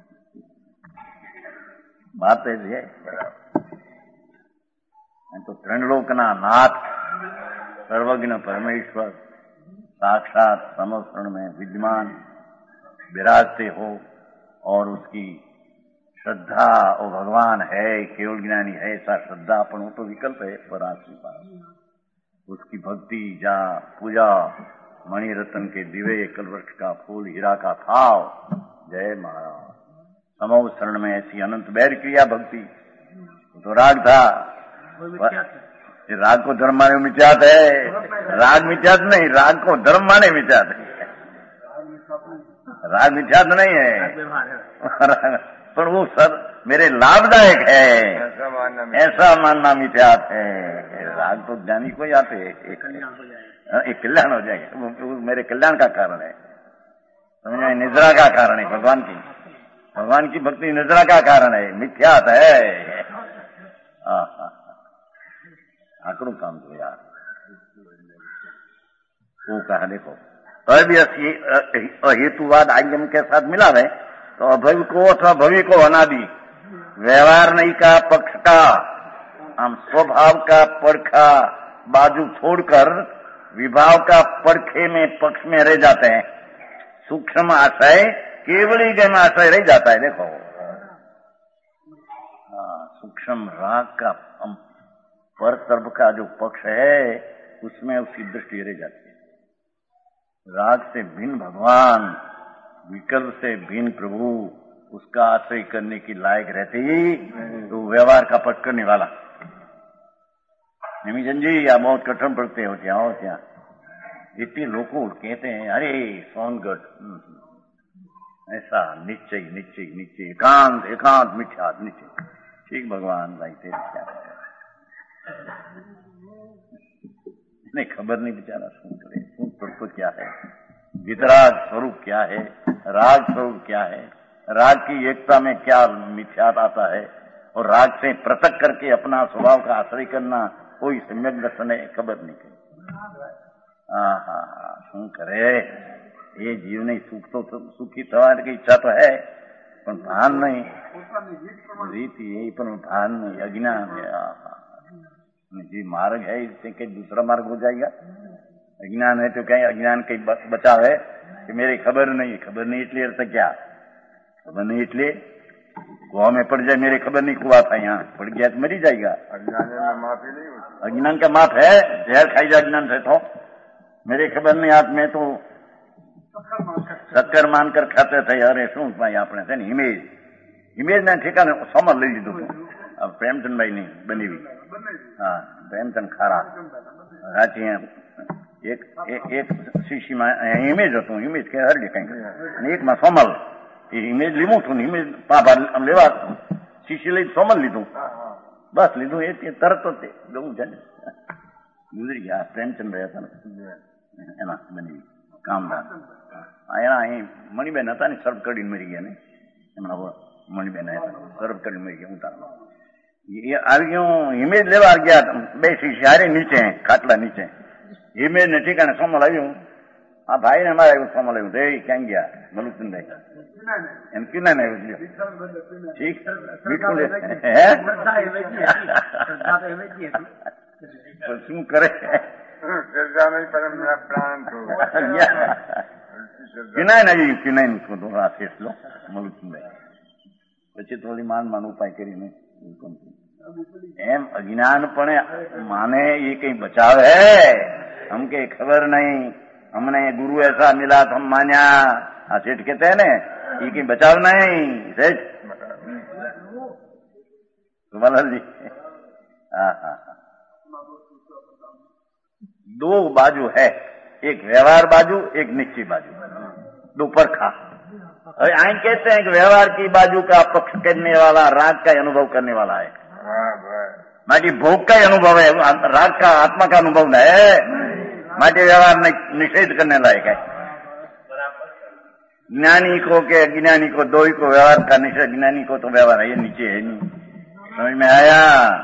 बात है तो त्रिलोकना नाथ सर्वज्ञ परमेश्वर साक्षात समस्तरण में विद्यमान विराजते हो और उसकी श्रद्धा वो भगवान है केवल ज्ञानी है ऐसा श्रद्धा अपन वो तो विकल्प है पराश्री पास उसकी भक्ति जा पूजा मणिरत्न के दिवे कलवृक्ष का फूल हीरा का भाव जय महाराज समो शरण में ऐसी अनंत बैर क्रिया भक्ति तो राग था राग को धर्म माने मिथ्यात है राग मिथ्यात नहीं राग को धर्म माने मिथ्यात है राग मिथ्यात नहीं है पर वो सर मेरे लाभदायक है ऐसा मानना मिथ्यात है राग तो ज्ञानी को ही आते एक कल्याण हो जाएगा वो मेरे कल्याण का कारण है समझ में निद्रा का कारण है भगवान की भक्ति निद्रा का कारण है मिथ्यात है आंकड़ों काम दो यार वो कहा देखो अभी अहेतुवाद आगम के साथ मिला है तो अभय को अथवा भवि को अनादि व्यवहार नहीं का पक्ष का हम स्वभाव का पड़खा बाजू छोड़कर विभाव का पड़खे में पक्ष में रह जाते हैं सूक्ष्म आशय केवली जन आशय रह जाता है देखो सूक्ष्म राग का पर तरफ का जो पक्ष है उसमें उसकी दृष्टि रह जाती है राग से भिन्न भगवान विकल्प से भिन्न प्रभु उसका आश्रय करने की लायक रहती तो व्यवहार का पट करने वाला निमिजन जी या बहुत कठिन पड़ते हो क्या इतने लोग कहते हैं अरे सोनगढ़ ऐसा निश्चय निश्चय निश्चय एकांत एकांत मिथ्या निश्चय ठीक भगवान भाई तेरे क्या है नहीं खबर नहीं बेचारा सुन करे सुन तत्व क्या है वितराग स्वरूप क्या है राग स्वरूप क्या है राग की एकता में क्या मिथ्यात आता है और राग से पृथक करके अपना स्वभाव का आश्रय करना कोई सम्यक दर्शन है खबर नहीं करी શું કરે એ જીવને સુખી થવાની ઈચ્છા તો है પણ ભાન નહીં, રીત यही पर भान नहीं, अज्ञान है। जी मार्ग है इससे कहीं दूसरा मार्ग हो जाएगा। अज्ञान है तो कहीं अज्ञान कहीं बचाव है कि मेरी खबर नहीं इसलिए अर्थ क्या? खबर नहीं इसलिए कुआ में पड़ जाए, मेरी खबर नहीं कुआ था, यहाँ पड़ गया तो मरी जाएगा। अज्ञान में माफी नहीं होती, अज्ञान का माफ है, जहर खाई जाए अज्ञान से तो मेरी खबर नहीं, आप में तो શક્કર માનકર ખાતે થઈ। અરે શું ભાઈ આપણે છે ને ઇમેજ ના ઠેકાને સમર લઈ લીધું હતું પ્રેમચંદભાઈ ની બનેવી। હા, પ્રેમચંદ ખારા સાચી એક શીશીમાં ઇમેજ હતું, ઇમેજ કે હરડી કઈક, અને એકમાં સોમલ। એ ઇમેજ લીધું હતું, ઇમેજ લેવા શીશી લઈ સોમલ લીધું, બસ લીધું એ તરત જ જવું છે ને ગુજરી ગયા। પ્રેમચંદભાઈ હતા એમાં બનેવી કામદાર। એના અહીં મણિબેન હતા ને સર્વ કરીને મરી ગયા ને, એમના મણિબેન હતા સર્વ કરીને મરી ગયા ઉતારવા। એ આવી ગયું ઇમેજ લેવા ગયા, બે શીશી હારે નીચે ખાટલા નીચે ઇમેજ ને ઠીકાને સોમલ આવ્યું। આ ભાઈ ને અમારે આવ્યું સોમલ આવ્યું, એ ક્યાં ગયા મલુચંદભાઈ એમ કિનાને આવ્યું ઠીક બિલકુલ શું કરે પ્રાણ કિનાય નું આ ફેસલો મલુચંદભાઈ પછી થોડી માન ઉપાય કરીને એમ अज्ञान पण माने ये कहीं बचाव है, हम के खबर नहीं, हमने गुरु ऐसा मिला तो हम मान्या। हाँ सेठ कहते हैं ना, ये कहीं बचाव नहीं सेठ सुमलाल जी। हाँ हाँ, दो बाजू है, एक व्यवहार बाजू, एक निश्चय बाजू, दो परखा। आई कहते हैं कि व्यवहार की बाजू का पक्ष करने वाला राग का अनुभव करने वाला है, माटी भोग का अनुभव है, राग का आत्मा का अनुभव है, माटी व्यवहार निषेध करने लायक है। ज्ञानी को के अज्ञानी को दो ही को व्यवहार का निषेध, ज्ञानी को तो व्यवहार है, ये नीचे है नहीं। समझ में आया?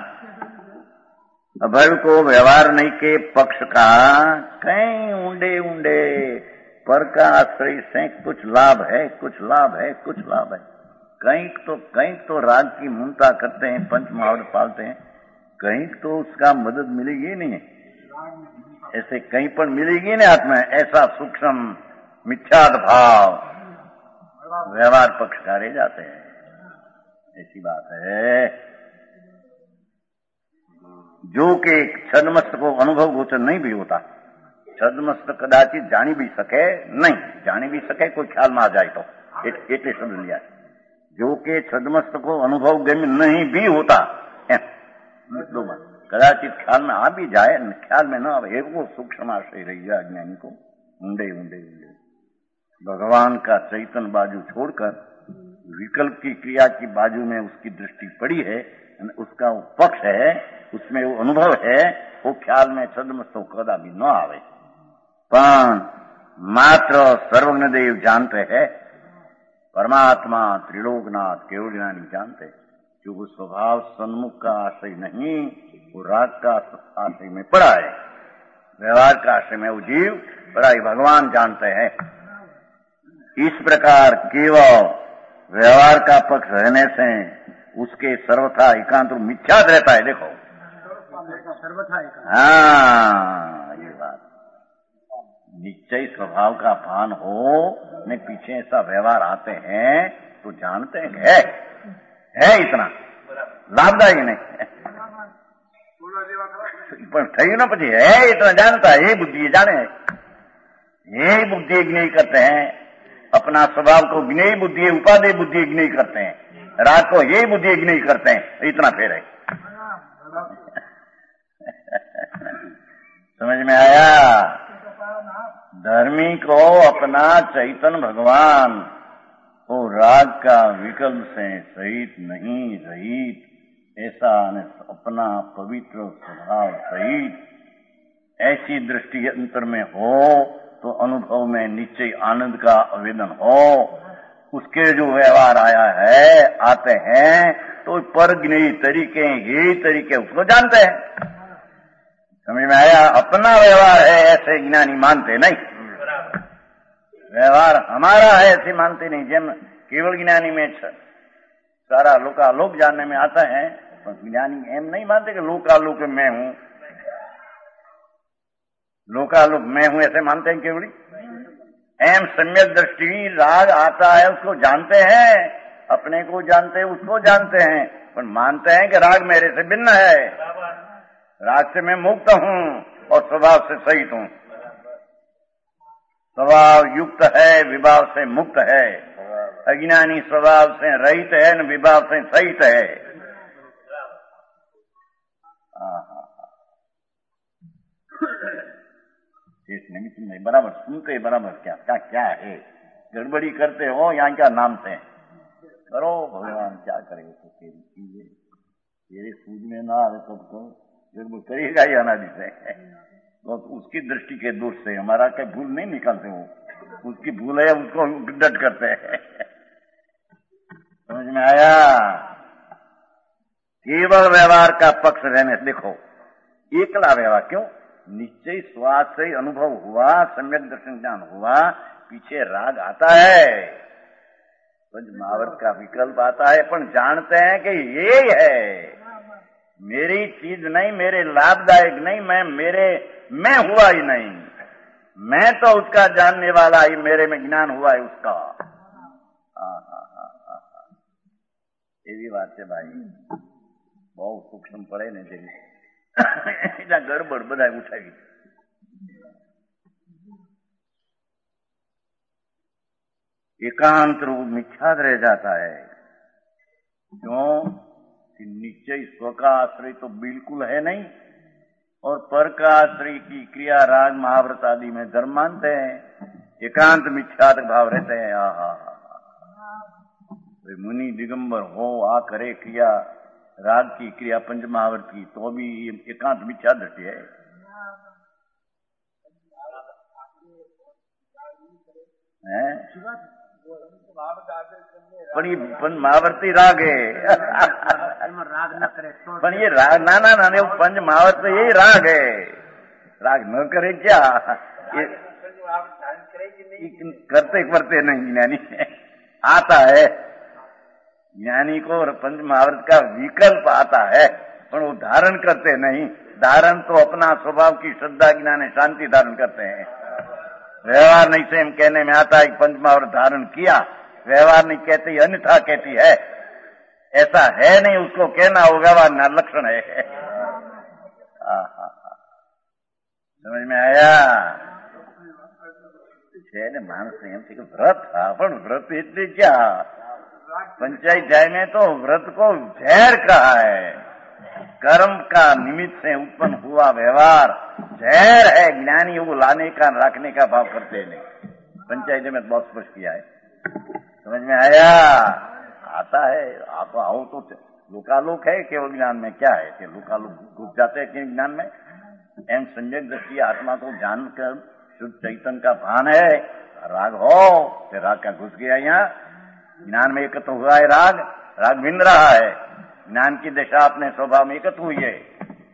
अभय को व्यवहार नहीं के पक्ष का कहीं ऊंडे ऊंडे पर का आश्रय से कुछ लाभ है, कुछ लाभ है, कुछ लाभ है। कहीं तो राग की मुनता करते हैं, पंच महावत पालते हैं, कहीं तो उसका मदद मिलेगी नहीं, ऐसे कहीं पर मिलेगी नहीं आत्मा। ऐसा सूक्ष्म मिथ्याद भाव व्यवहार पक्ष का रह जाते हैं, ऐसी बात है। जो कि छदमस्त को अनुभव गोचर नहीं भी होता, छदमस्त कदाचित जानी भी सके नहीं, जानी भी सके कोई ख्याल में आ जाए तो एटले शब्द लिया, जो के छदमस्त को अनुभव गम्य नहीं भी होता, कदाचित ख्याल में आ भी जाए, ख्याल में न आए, वो सूक्ष्म आश्रय रही है अज्ञानी को। ऊंडे ऊंडे ऊंडे भगवान का चैतन्य बाजू छोड़कर विकल्प की क्रिया की बाजू में उसकी दृष्टि पड़ी है, उसका वो पक्ष है, उसमें वो अनुभव है, वो ख्याल में छदमस्त कदा भी न आवे। पण मात्र सर्वज्ञ देव जानते हैं, परमात्मा त्रिलोकनाथ केवल ज्ञानी जानते, जो वो स्वभाव सन्मुख का आश्रय नहीं, वो राग का आश्रय में पड़ा है, व्यवहार का आश्रय में वो जीव पड़ा है, भगवान जानते हैं। इस प्रकार केवल व्यवहार का पक्ष रहने से उसके सर्वथा एकांत मिथ्याद रहता है। देखो हाँ, ये बात निश्चय स्वभाव का भान हो ने पीछे ऐसा व्यवहार आते हैं तो जानते हैं है इतना लाभदायी नहीं, पर थी ना पची है इतना जानता है, ये बुद्धि जाने, यही बुद्धि ज्ञेय करते हैं, अपना स्वभाव को ज्ञेय बुद्धि उपादेय बुद्धि ज्ञेय करते हैं, राग को यही बुद्धि ज्ञेय करते हैं, इतना फेर है। समझ में आया? धर्मी को अपना चैतन्य भगवान वो राग का विकल्प से सहित नहीं रहित, ऐसा अपना पवित्र स्वभाव सहित ऐसी दृष्टि अंतर में हो तो अनुभव में निश्चय आनंद का आवेदन हो, उसके जो व्यवहार आया है आते हैं तो पर ज्ञेय तरीके यही तरीके उसको जानते हैं। समझ में आया? अपना व्यवहार है ऐसे ज्ञानी मानते नहीं, व्यवहार हमारा है ऐसे मानते नहीं। जेम केवल ज्ञानी में सारा लोकालोक जानने में आता है, पर ज्ञानी एम नहीं मानते कि लोकालोक मैं हूं, लोकालोक मैं हूं ऐसे मानते हैं केवली। एम सम्यक दृष्टि राग आता है उसको जानते हैं, अपने को जानते हैं, उसको जानते हैं, पर मानते हैं कि राग मेरे से भिन्न है, राग से मैं मुक्त हूं और स्वभाव से सहित हूं। स्वभाव युक्त है, विभाव से मुक्त है। अज्ञानी स्वभाव से रहित है न विभाव से सहित है। इस निमित्त में बराबर सुनते बराबर क्या क्या क्या है, गड़बड़ी करते हो यहाँ क्या नाम से करो, भगवान क्या करे तो तेरी चीजें तेरे सूझ में ना आवे तब तो गड़बड़ करेगा ही अनादि से, तो उसकी दृष्टि के दोष से हमारा क्या भूल नहीं निकालते हो, उसकी भूल है उसको डट करते हैं। समझ में आया? केवल व्यवहार का पक्ष रहने, देखो एकला व्यवहार क्यों, निश्चय स्वाद से अनुभव हुआ, सम्यक दर्शन ज्ञान हुआ, पीछे राग आता है, महावर्त का विकल्प आता है, पर जानते हैं कि ये है मेरी चीज नहीं, मेरे लाभदायक नहीं, मैं हुआ ही नहीं, मैं तो उसका जानने वाला ही, मेरे में ज्ञान हुआ है उसका। एवी बात है भाई, बहुत सूक्ष्म पड़े ने जेवी એટલે ગડબડ બધા ઉઠાવી। एकांत रूप मिथ्याद रह जाता है, क्यों कि निश्चय स्व का आश्रय तो बिल्कुल है नहीं, और पर का आश्रय की क्रिया राग महाव्रत आदि में धर्म मानते हैं, एकांत मिथ्याद भाव रहते हैं। मुनि दिगंबर हो आ करे क्रिया राग की क्रिया पंच महावर्त की, तो भी एकांत मिथ्या दृष्टि है। पण ये पंच महावर्ती राग है पण ये राग ना पंच महावर्त यही राग है, राग न करे क्या ये करते नहीं ज्ञानी आता है, ज्ञानी को पंच महावर्त का विकल्प आता है, पर वो धारण करते नहीं, धारण तो अपना स्वभाव की श्रद्धा ज्ञान शांति धारण करते हैं। व्यवहार नहीं से कहने में आता है कि पंच महावर्त धारण किया, व्यवहार नहीं कहती अन्यथा कहती है, ऐसा है नहीं, उसको कहना वो व्यवहार ना लक्षण है। समझ में आया? मानस ने एम थी व्रत था, पर व्रत इतने क्या, पंचायत जाय में तो व्रत को जहर कहा है, कर्म का निमित्त से उत्पन्न हुआ व्यवहार जहर है, ज्ञानी वो लाने का रखने का भाव करते नहीं, पंचायत में बहुत स्पष्ट किया है। समझ में आया? आता है आप आओ तो लोकालोक है, केवल ज्ञान में क्या है कि लोकालोक घुस जाते हैं कि ज्ञान में एम सम्यक दृष्टि आत्मा को जानकर शुद्ध चैतन्य का भान है, राग हो फिर राग का घुस गया, यहाँ ज्ञान में एकत्र हुआ है, राग भिन्न रहा है, ज्ञान की दिशा अपने स्वभाव में एकत्र हुई है।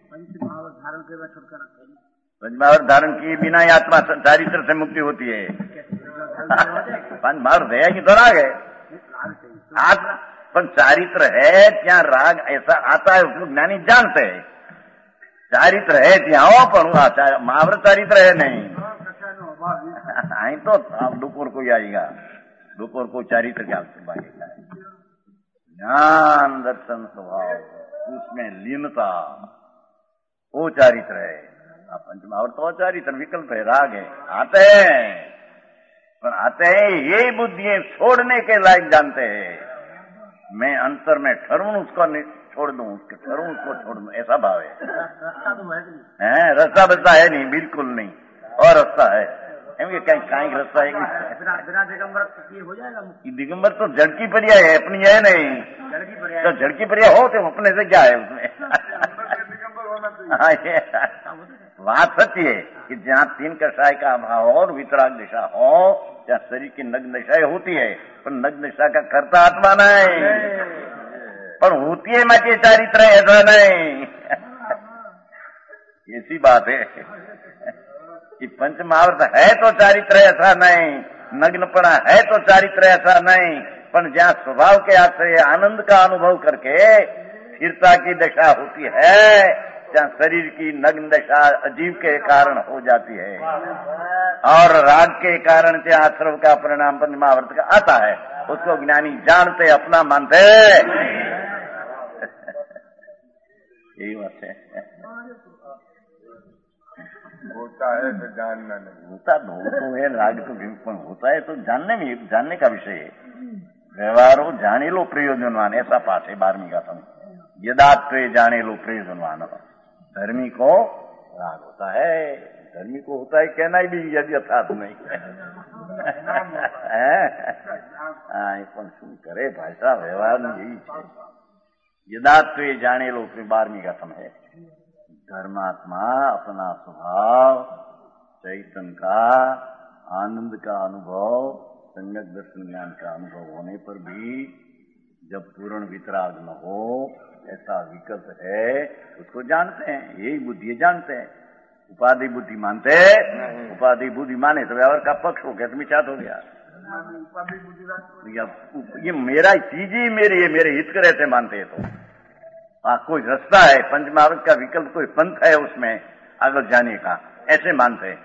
पंचमहावर्त धारण किए बिना ही आत्मा चारित्र से मुक्ति होती है। पंचमहावर्त है कि तो राग है, पर चारित्र है क्या राग ऐसा आता है, उसको ज्ञानी जानते हैं, चारित्र है क्या हो, पर महावर्त चारित्र है नहीं। आई तो आप दोपहर को आएगा, दोपहर को चारित्र क्या भागेगा, ज्ञान दर्शन स्वभाव उसमें लीनता वो चारित्र है। पंचमहावर्त तो चारित्र विकल्प है, राग है, आते हैं पर आते हैं यही बुद्धि छोड़ने के लायक जानते हैं, मैं अंतर में ठहरूं उसको छोड़ दूं, उसके ठहरूं उसको छोड़ दूं, ऐसा भाव है। रास्ता बस्ता है नहीं, बिल्कुल नहीं, और रास्ता है कहीं रास्ता है बिना दिगंबर हो जाएगा। दिगंबर तो जड़ की परिया है, अपनी है नहीं, तो जड़ की परिया हो तो अपने से क्या है उसमें। बात सच्ची है कि जहाँ तीन कषाय का अभाव और वितराग दिशा हो, जहाँ शरीर की नग्न दिशाएं होती है, पर नग्न दिशा का कर्ता आत्मा नहीं, पर होती है मैं चारित्र ऐसा नहीं। ऐसी बात है कि पंच महावर्त है तो चारित्र ऐसा नहीं, नग्नपना है तो चारित्र ऐसा नहीं, पर जहाँ स्वभाव के आश्रय आनंद का अनुभव करके स्थिरता की दशा होती है, जहाँ शरीर की नग्न दशा अजीब के कारण हो जाती है और राग के कारण से आश्रव का परिणाम पंचमावर्त का आता है, उसको ज्ञानी जानते अपना मानते। यही बात है। होता है तो जानना नहीं होता तो है, राग तो होता है तो जानने का विषय है। व्यवहारो जाने लो प्रयोजनवान, ऐसा पाठ है 12वीं का समय। यदात्वे जाने लो प्रयोजनवान। धर्मी को राग होता है, धर्मी को होता है कहना भी यदि यथार्थ नहीं શું કરે ભાષા વ્યવહારની यही है। यदात्वे जाने लो 12वीं का समय है। धर्मात्मा अपना स्वभाव, चैतन्य का, आनंद का अनुभव, सम्यक दर्शन ज्ञान का अनुभव होने पर भी जब पूर्ण वितराग न हो, ऐसा विकल्प है, उसको जानते हैं। यही बुद्धि जानते हैं। उपाधि बुद्धि मानते, उपाधि बुद्धि माने तो व्यवहार का पक्ष हो गया, तो मिथ्यात्व हो गया। ये मेरा चीज ही मेरी है, मेरे हित के रहते मानते हैं तो कोई रास्ता है, पंचमावर्त का विकल्प कोई पंथ है उसमें आगे जाने का, ऐसे मानते हैं।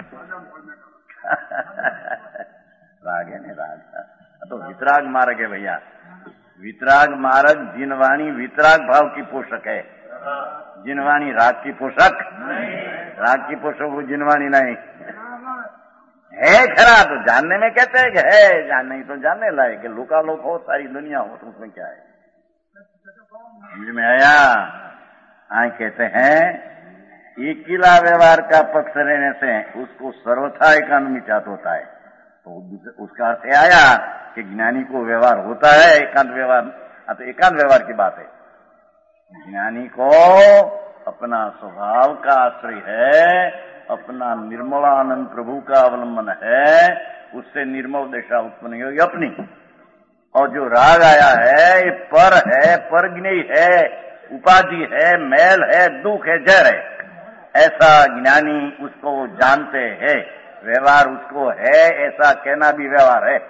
राग है ना, राग तो वितराग मार्ग है भैया। वितराग मार्ग जिनवाणी वितराग भाव की पोषक है, जिनवाणी राग की पोषक, राग की पोषक वो जिनवाणी नहीं है। खरा तो जानने में कहते हैं कि है, जानने तो जानने लायक है। लोकालोक हो, सारी दुनिया हो, तो उसमें क्या है, समझ में आया? कहते हैं एकीला व्यवहार का पक्ष रहने से उसको सर्वथा एकांत मिथ्यात्व होता है। तो उसका अर्थ आया कि ज्ञानी को व्यवहार होता है, एकांत व्यवहार, तो एकांत व्यवहार की बात है। ज्ञानी को अपना स्वभाव का आश्रय है, अपना निर्मलानंद प्रभु का अवलंबन है, उससे निर्मल दशा उत्पन्न होगी अपनी। और जो राग आया है, ये पर है, परज्ञेय है, उपाधि है, मैल है, दुख है, जड़ है, ऐसा ज्ञानी उसको जानते हैं। व्यवहार उसको है, ऐसा कहना भी व्यवहार है।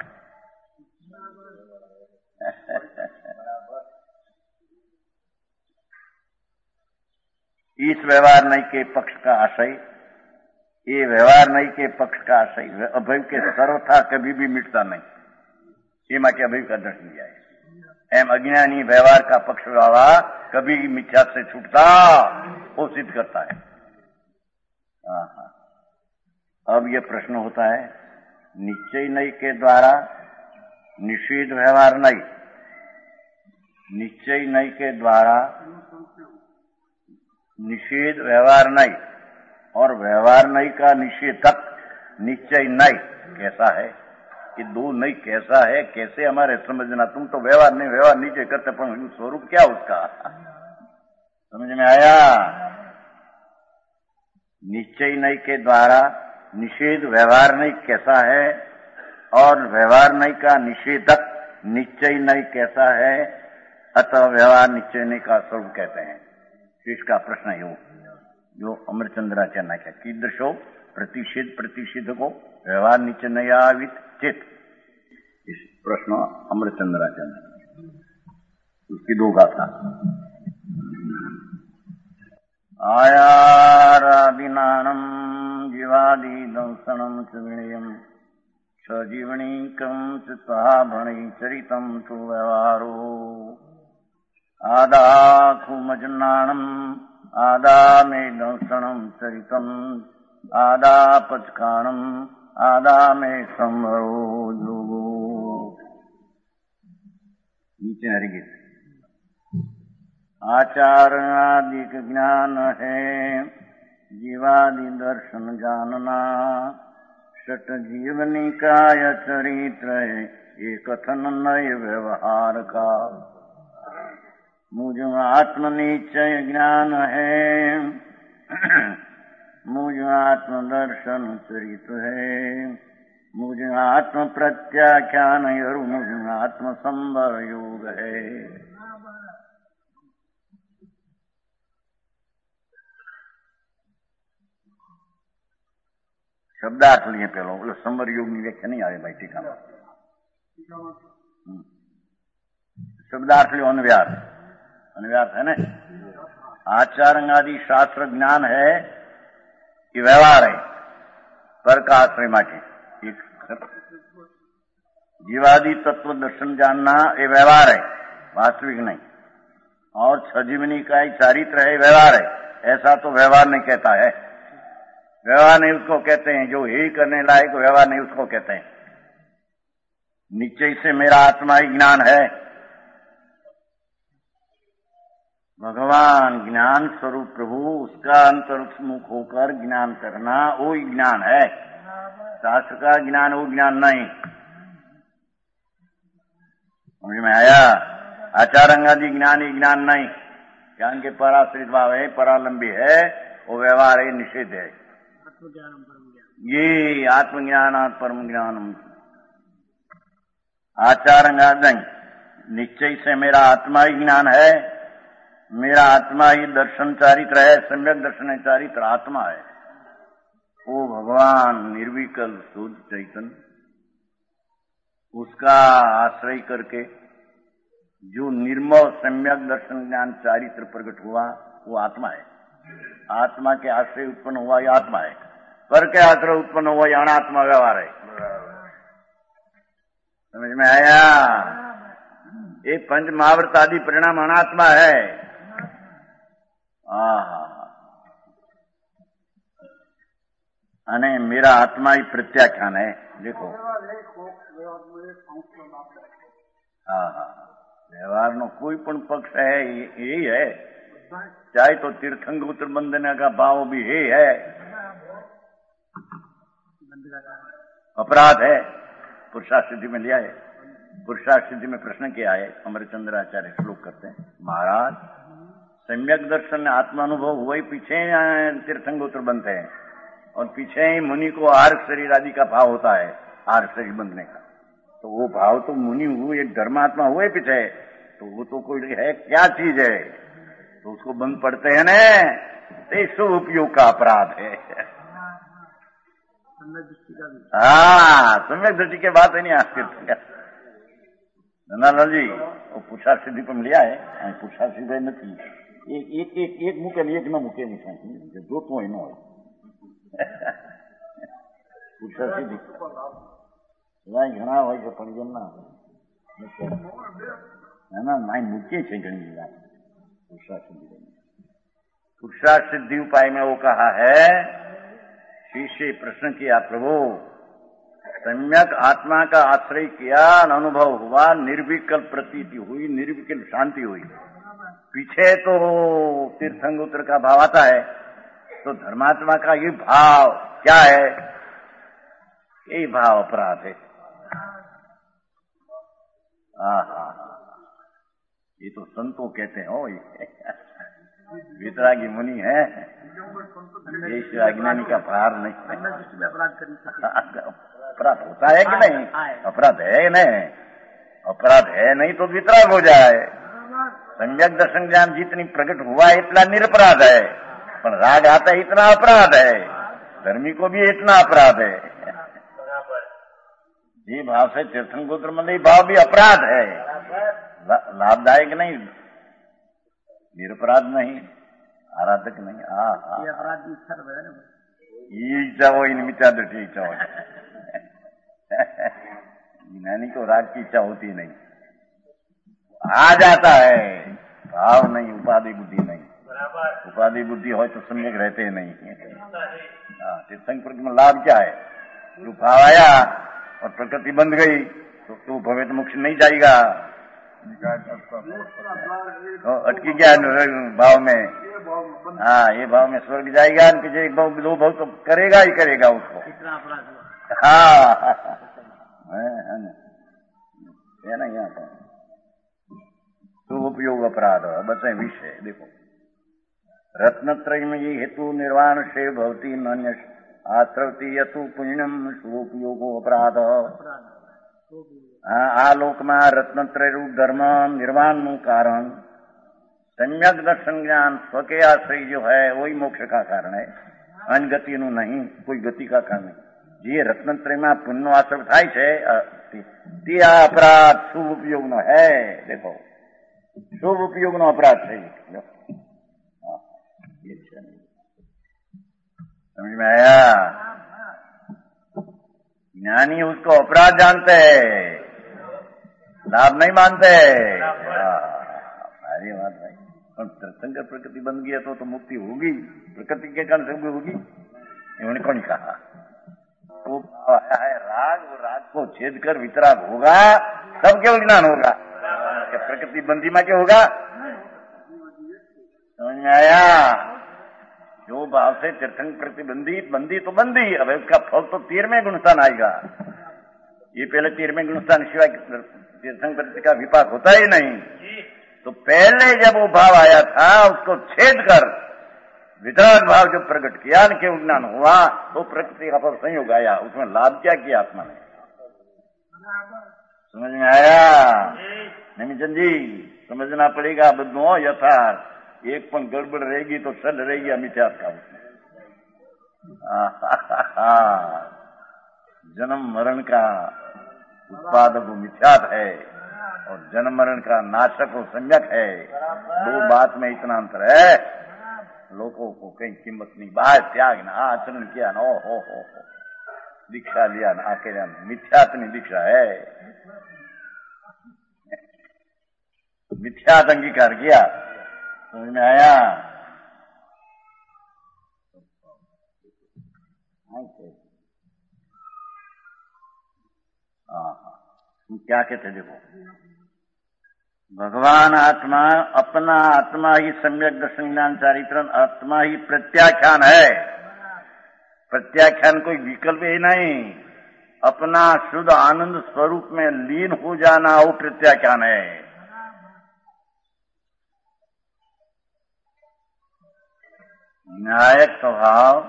इस व्यवहार नहीं के पक्ष का आशय, ये व्यवहार नहीं के पक्ष का आशय अभय के सर्वथा कभी भी मिटता नहीं। ये मां के अभय का दर्शन दिया है। एम अज्ञानी व्यवहार का पक्ष वाला कभी मिथ्या से छूटता, वो सिद्ध करता है। अब ये प्रश्न होता है, निश्चय नहीं के द्वारा निषेध व्यवहार नहीं, निश्चय नहीं के द्वारा निषेध व्यवहार नहीं और व्यवहार नहीं का निषेधक निश्चय नहीं कैसा है? कि दो नहीं कैसा है, कैसे हमारे समझना? तुम तो व्यवहार नहीं, व्यवहार नीचे करते, पर स्वरूप क्या उसका समझ में आया? निश्चय नहीं के द्वारा निषेध व्यवहार नहीं कैसा है और व्यवहार नहीं का निषेधक निश्चय नहीं कैसा है, अतः व्यवहार निश्चय नहीं का स्वरूप कहते हैं। इसका प्रश्न है जो अमरचंद्राचार्य ने कहा, कीदृशो प्रतिषेध को व्यवहार निश्चय नहीं आवित चित। इस प्रश्न अमरचंद्राचार्य ने, उसकी दो गाथा। आयारादिनानम जीवादि दंसनम च विनयम सजीवनीकम चित्ताभणि चरितम तु व्यवहारो आदाखुमजनानम आदामे दंसनम चरितम आदापचकाणम आदामे संवरो योगो। नीचे हरिगीत। आचारणादिक ज्ञान है जीवादि दर्शन जानना, षट जीवनी काय चरित्र है ये कथन नय व्यवहार का। मुझ आत्मनिश्चय ज्ञान है, मुझ आत्म दर्शन चरित्र है, मुझ आत्म प्रत्याख्यान और मुझ आत्म संवर योग है। शब्दार्थ लिए पहले बोलो, संवर योग की व्याख्या नहीं आवे भाई टीका में। शब्दार्थ लो अन्व्यार्थ, अन्व्यार्थ है ना। आचार अंगादि शास्त्र ज्ञान है कि व्यवहार है पर का आश्रय माटे। जीवादि तत्व दर्शन जानना ये व्यवहार है, वास्तविक नहीं। और सजीवनी का ही चारित्र है, व्यवहार है। ऐसा तो व्यवहार नहीं कहता है। व्यवहार नहीं उसको कहते हैं, जो ही करने लायक व्यवहार नहीं उसको कहते हैं। निश्चय से मेरा आत्मा ही ज्ञान है। भगवान ज्ञान स्वरूप प्रभु, उसका अंतर्मुख होकर ज्ञान करना वो ही ज्ञान है। शास्त्र का ज्ञान वो ज्ञान नहीं। समझ में आया? आचार अंगादि ज्ञान ही ज्ञान नहीं। ज्ञान के पराश्रित भाव है, परालंबी है, वो व्यवहार है, निषेध है। ये आत्मज्ञान परम ज्ञान। आचार अंगादि निश्चय से मेरा आत्मा ही ज्ञान है, मेरा आत्मा ही दर्शन चारित्र है, सम्यक दर्शन चारित्र आत्मा है। वो भगवान निर्विकल शुद्ध चैतन्य, उसका आश्रय करके जो निर्मल सम्यक दर्शन ज्ञान चारित्र प्रकट हुआ वो आत्मा है। आत्मा के आश्रय उत्पन्न हुआ यह आत्मा है। पर के आश्रय उत्पन्न हुआ यह अनात्मा व्यवहार है। समझ में आया? ये पंच महाव्रत आदि परिणाम अनात्मा है। अने मेरा आत्मा ही प्रत्याख्यान है। देखो व्यवहार नो कोई पण पक्ष है यही है। चाहे तो तीर्थंकर बंधन का भाव भी यही है। अपराध है, पुरुषार्थ सिद्धि में लिया है। पुरुषार्थ सिद्धि में प्रश्न किया है, अमरचंद्राचार्य श्लोक करते हैं, महाराज सम्यक दर्शन आत्मानुभव हुआ ही पीछे तीर्थंकर बनते हैं, और पीछे ही मुनि को आर्ग शरीर आदि का भाव होता है, आर्ग शरीर बंधने का। तो वो भाव तो मुनि हुए, एक धर्मात्मा हुए पीछे, तो वो तो कोई है, क्या चीज है, तो उसको बंद पड़ते हैं न, तो उपयोग का अपराध है। हाँ, सम्यक दृष्टि के बात है नहीं आस्थित नालाल जी। वो पुरुषार्थ सिद्धि पर लिया है, पुरुषार्थ सिद्धि नहीं। एक મૂકે ને એક ન મૂકે એવું થાય, જોતું હોય ન હોય। પુરુષાર્થ સિદ્ધિ ઘણા હોય છે પણ જેમ ના હોય ના માઇન્ડ મૂકે છે ઘણી વાત। पुरुषार्थ सिद्धि उपाय में वो कहा है, शिष्य प्रश्न किया, प्रभु सम्यक आत्मा का आश्रय किया, अनुभव हुआ, निर्विकल्प प्रतीति हुई, निर्विकल्प शांति हुई। पीछे तो तीर्थंकर का भाव आता है, तो धर्मात्मा का ये भाव क्या है? यही भाव अपराध है। ये तो संतों कहते हो, वितरागी मुनि है, ये अज्ञानी का भार नहीं। अपराध होता है कि नहीं? अपराध है नहीं? अपराध है नहीं तो वितराग हो जाए। सम्यक दर्शन ज्ञान जितनी प्रकट हुआ इतना निरपराध है, पर राग आता है इतना अपराध है। धर्मी को भी इतना अपराध है। ये भाव से तीर्थंकर मंदिर भाव भी अपराध है, लाभदायक नहीं, निरपराध नहीं, आराधक नहीं। इच्छा हो मिथ्या दृष्टि इच्छा हो। ज्ञानी को राग की इच्छा होती नहीं, आ जाता है, भाव नहीं, उपाधि बुद्धि नहीं। उपाधि बुद्धि हो तो सम्यक रहते नहीं। तीर्थंकर में लाभ क्या है? जो भाव आया और प्रकृति बंध गई तो भवे तो मोक्ष नहीं जाएगा, तो अटकी गया भाव में। हाँ, ये भाव में स्वर्ग जाएगा, एक भाव दो भाव तो करेगा ही करेगा उसको। हाँ है ना, यहाँ पर तो उपयोग अपराध बस है विषय। देखो रत्नत्रय में ये हेतु निर्वाण से भवती अन्य आश्रवती यतु पुण्यम शुभोपयोगो अपराध। આ લોકમાં રત્નત્રય રૂપ ધર્મ निर्वाण નું कारण सम्यक दर्शन ज्ञान स्वके आश्रय जो है वही मोक्ष का कारण है, अन्य गति નું नहीं, कोई गति का कारण नहीं। જે રત્નત્રયમાં પુણ્યનો આશ્રય થાય છે, તે આ અપરાધ શુભ ઉપયોગનો હે. દેખો શુભ ઉપયોગનો અપરાધ છે. समझ में आया? ज्ञानी उसको अपराध जानते हैं, लाभ नहीं मानते. भारी बात भाई. और सत्संग प्रकृति बन गया तो मुक्ति होगी. प्रकृति के कारण से होगी. इन्होंने कौन कहा? वो आया है राग, वो राग को छेद कर वितराग होगा, तब केवल ज्ञान होगा. क्या प्रकृति बंदी में क्या होगा? समझ में आया? जो भाव से तीर्थंग प्रतिबंधी बंदी तो बंदी. अब उसका फल तो 13वें गुणस्थान आएगा. ये पहले 13वें गुणस्थान सिवाय तीर्थंग प्रति का विपाक होता ही नहीं. तो पहले जब वो भाव आया था उसको छेद कर वितराग भाव जब प्रकट किया न केवल ज्ञान हुआ तो प्रकृति का पर संयोग आया. उसमें लाभ क्या किया आत्मा ने? समझ में आया? निमिचंद जी समझना पड़ेगा. बदनो यथार्थ एक पण गड़बड़ रहेगी तो सल रहेगी मिथ्यात का. जन्म मरण का उत्पादक वो मिथ्यात है और जन्म मरण का नाशक वो सम्यक है. दो बात में इतना अंतर है. लोगों को कहीं कीमत नहीं. बाहर त्याग ना आचरण किया ना हो दीक्षा लिया ना आके मिथ्यात नहीं दीक्षा है. मिथ्यात अंगीकार किया. समझ में आया? क्या कहते देखो, भगवान आत्मा अपना आत्मा ही सम्यक दर्शन ज्ञान चारित्रण आत्मा ही प्रत्याख्यान है. प्रत्याख्यान कोई विकल्प ही नहीं. अपना शुद्ध आनंद स्वरूप में लीन हो जाना वो प्रत्याख्यान है. न्यायक स्वभाव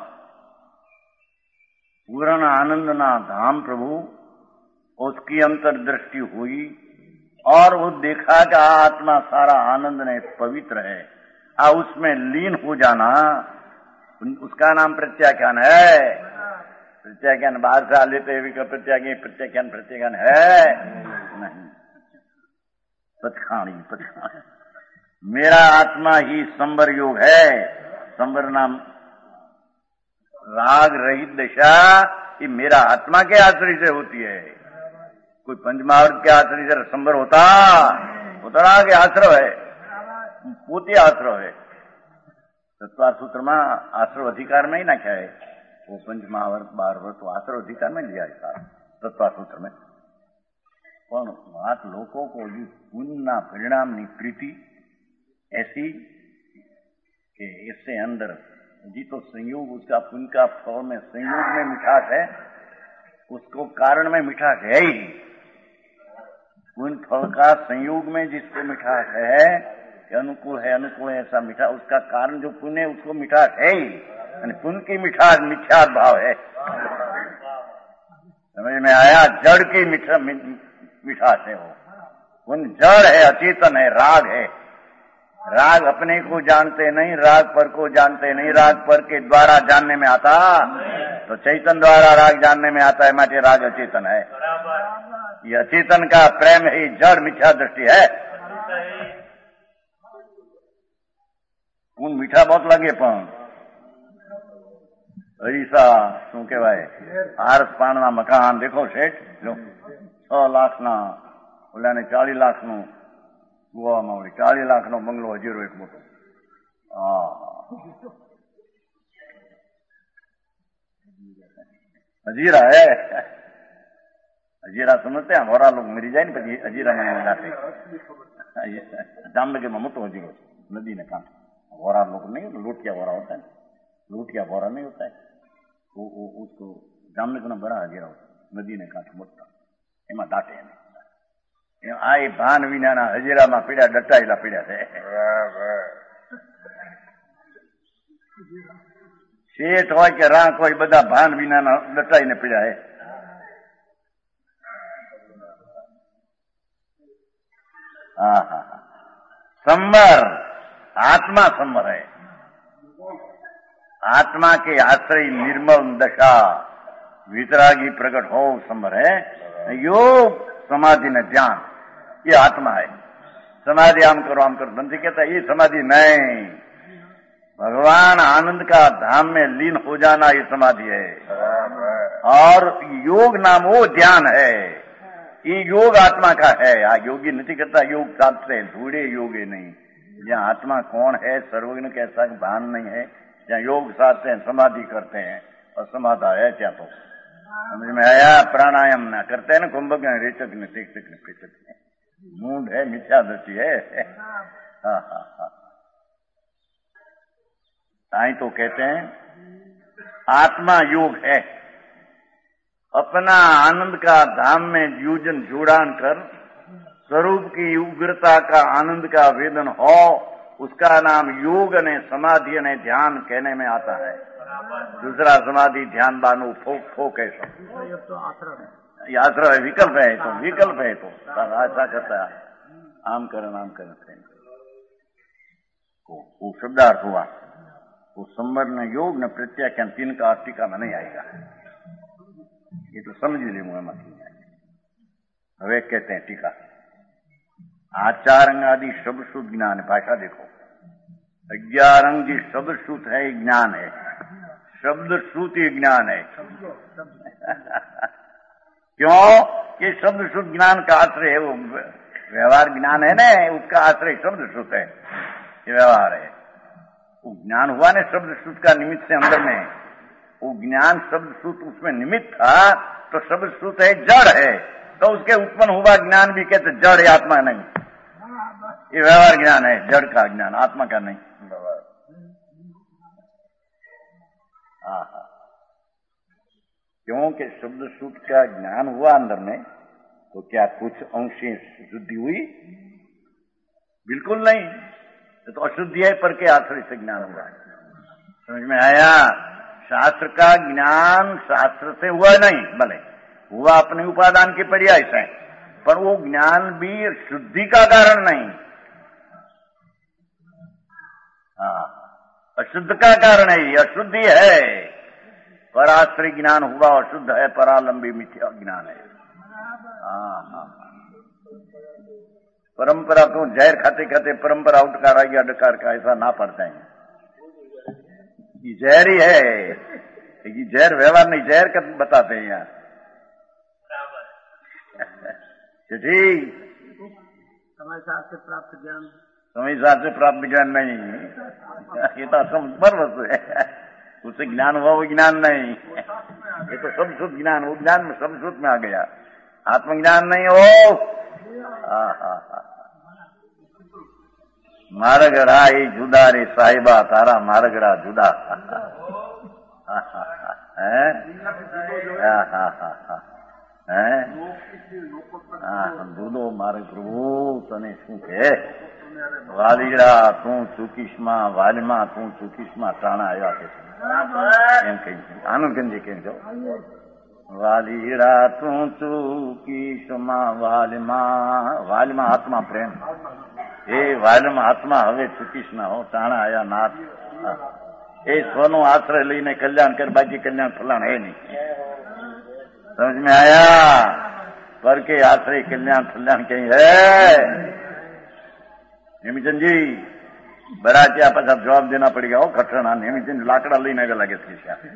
पूर्ण आनंद ना धाम प्रभु उसकी अंतर्दृष्टि हुई और वो देखा कि आत्मा सारा आनंद ने पवित्र है. उसमें लीन हो जाना उसका नाम प्रत्याख्यान है. प्रत्याख्यान बाहर से लेते हुए का प्रत्याख्यान है नहीं. पचखाणी मेरा आत्मा ही संवर योग है. संवर नाम राग रहित दशा ये मेरा आत्मा के आश्रय से होती है. कोई पंचमहावर्त के आश्रय से संवर होता वो तो राग आश्रय है, पोते आश्रय है. तत्वार सूत्र में आश्रय अधिकार में ही ना क्या है वो पंचमहावर्त 12 वर्ष तो आश्रय अधिकार में लिया है तत्वार सूत्र में. પણ વાત લોકો को પુણ્યના પરિણામની પ્રીતિ ऐसी कि इससे अंदर जी तो संयोग उसका पुण्य का फल में संयोग में मिठास है. उसको कारण में मिठास है ही. पुण्य फल का संयोग में जिसको मिठास है कि अनुकूल है ऐसा मीठा उसका कारण जो पुण्य है उसको मिठास है ही. पुण्य की मिठास मिथ्यात भाव है. समझ में आया? जड़ की मिठास है वो. पुण्य जड़ है, अचेतन है, राग है. राग अपने को जानते नहीं, राग पर को जानते नहीं. राग पर के द्वारा जानने में आता तो चैतन द्वारा राग जानने में आता है. माटे राग अचेतन है. ये अचेतन का प्रेम ही जड़ मिथ्या दृष्टि है. उन मीठा बहुत लगे पण હરીસા શું કહેવાય આરસ પાણના મકાન દેખો શેઠ જો 6 લાખના ઓલાને 40 લાખનું ગોવામાં હોય 40 લાખનો બંગલો હજીરો એક મોટો. હજીરા હે હજીરા સમજते हैं. वोरा लोग मरी जाए ने પછી હજીરા में लाते. जामनगરમાં મોટો હજીરો नदी ने कांठे. वोरा लोग नहीं, लोटिया वोरा होता है. लोटिया वोरा नहीं होता है वो उसको जामनगर में बड़ा हजीरा होता है. नदी ने कांठे मोटा एमा दाटे आ भान विना हजीरा में पीड़ा डटाયેલા पीड़ा है. શેઠ હોય કે રાંક હોય બધા ભાન વિના ડટાઈને પીડા है. संवर आत्मा संवर है. आत्मा के आश्रय निर्मल दशा वितरागी प्रकट हो संभर है। योग समाधि ने ध्यान ये आत्मा है। समाधि आम करो बंदी कहता है ये समाधि नहीं, भगवान आनंद का धाम में लीन हो जाना ये समाधि है। और योग नाम वो ध्यान है, ये योग आत्मा का है। योगी नहीं करता योग साधते हैं, धूड़े योगी नहीं। जहाँ आत्मा कौन है सर्वज्ञ कैसा भान नहीं है, जहाँ योग साधते हैं समाधि करते हैं और समाधा है क्या तो समझ में आया। प्राणायाम ना करते हैं ना कुंभक ने रेचक ने टेक्चक ने पेचक ने मूड है मिथ्या दृष्टि है। ताई तो कहते हैं आत्मा योग है। अपना आनंद का धाम में युजन जुड़ान कर स्वरूप की उग्रता का आनंद का वेदन हो, उसका नाम योग ने समाधि ने ध्यान कहने में आता है। दूसरा समाधि ध्यान बानो फोक है सब आश्रय है, विकल्प है तो विकल्प है तो ऐसा करता है आम करें वो शब्दार्थ हुआ। वो संवर न योग न प्रत्याख्यान तीन का टीका में नहीं आएगा, ये तो समझ ली मुझे मत हवे कहते हैं टीका। आचार अंग आदि शब्द शुद्ध ज्ञान है। भाषा देखो 11 अंग जी शब्द शुद्ध है ज्ञान है, शब्द श्रुति ज्ञान है। क्यों कि शब्द शुद्ध ज्ञान का आश्रय है, वो व्यवहार ज्ञान है ना, उसका आश्रय शब्द शुद्ध है, ये व्यवहार है। वो ज्ञान हुआ ना शब्द शुद्ध का निमित्त से अंदर में, वो ज्ञान शब्द शुद्ध उसमें निमित्त था तो शब्द शुद्ध है जड़ है, तो उसके उत्पन्न हुआ ज्ञान भी कहते जड़ है, आत्मा नहीं। ये व्यवहार ज्ञान है, जड़ का ज्ञान, आत्मा का नहीं। क्योंकि शब्द शुद्ध का ज्ञान हुआ अंदर में तो क्या कुछ अंशी शुद्धि हुई? बिल्कुल नहीं, तो अशुद्धि है पर के आश्रय से ज्ञान हुआ। समझ में आया? शास्त्र का ज्ञान शास्त्र से हुआ नहीं, भले हुआ अपने उपादान के पर्याय से, पर वो ज्ञान भी शुद्धि का कारण नहीं, अशुद्ध का कारण है। अशुद्धि है, पराश्रय ज्ञान हुआ अशुद्ध है, परालंबी मिथ्या ज्ञान है। परंपरा को जहर खाते खाते परंपरा उठकार आ गया डकार का, ऐसा ना पड़ता है। ये जहर ही है, ये जहर व्यवहार नहीं, जहर का बताते हैं यार। ठीक समाचार से प्राप्त ज्ञान, समाचार से प्राप्त ज्ञान नहीं, ये तो समझ वस्तु है। उससे ज्ञान हुआ वो ज्ञान नहीं, ये तो सब शुद्ध ज्ञान, वो ज्ञान में सब शुद्ध में आ गया, आत्मज्ञान नहीं हो। मारगड़ा ही जुदा रे साहिबा, तारा मारगड़ा जुदा જુદો મારે પ્રભુ તને શું કહે વાલીડા તું ચૂકીશમાં વાલમાં તું ચૂકીશમાં ટાણા આવ્યા છે એમ કહી આનંદગંજી કેમ છો વાલીડા તું ચૂકીશમાં વાલમાં આત્મા પ્રેમ એ વાલમાં આત્મા હવે ચૂકીશમાં હો ટાણા આવ્યા નાથ એ સ્વનો આશ્રય લઈને કલ્યાણ કર, બાકી કલ્યાણ ફલાણ હે નહીં। समझ में आया? पर के आश्रय कल्याण कल्याण कहीं है? हेमीचंद जी बरातिया पास जवाब देना पड़ेगा। हो खटना हेमीचंद लाकड़ा लઈને लगे थे,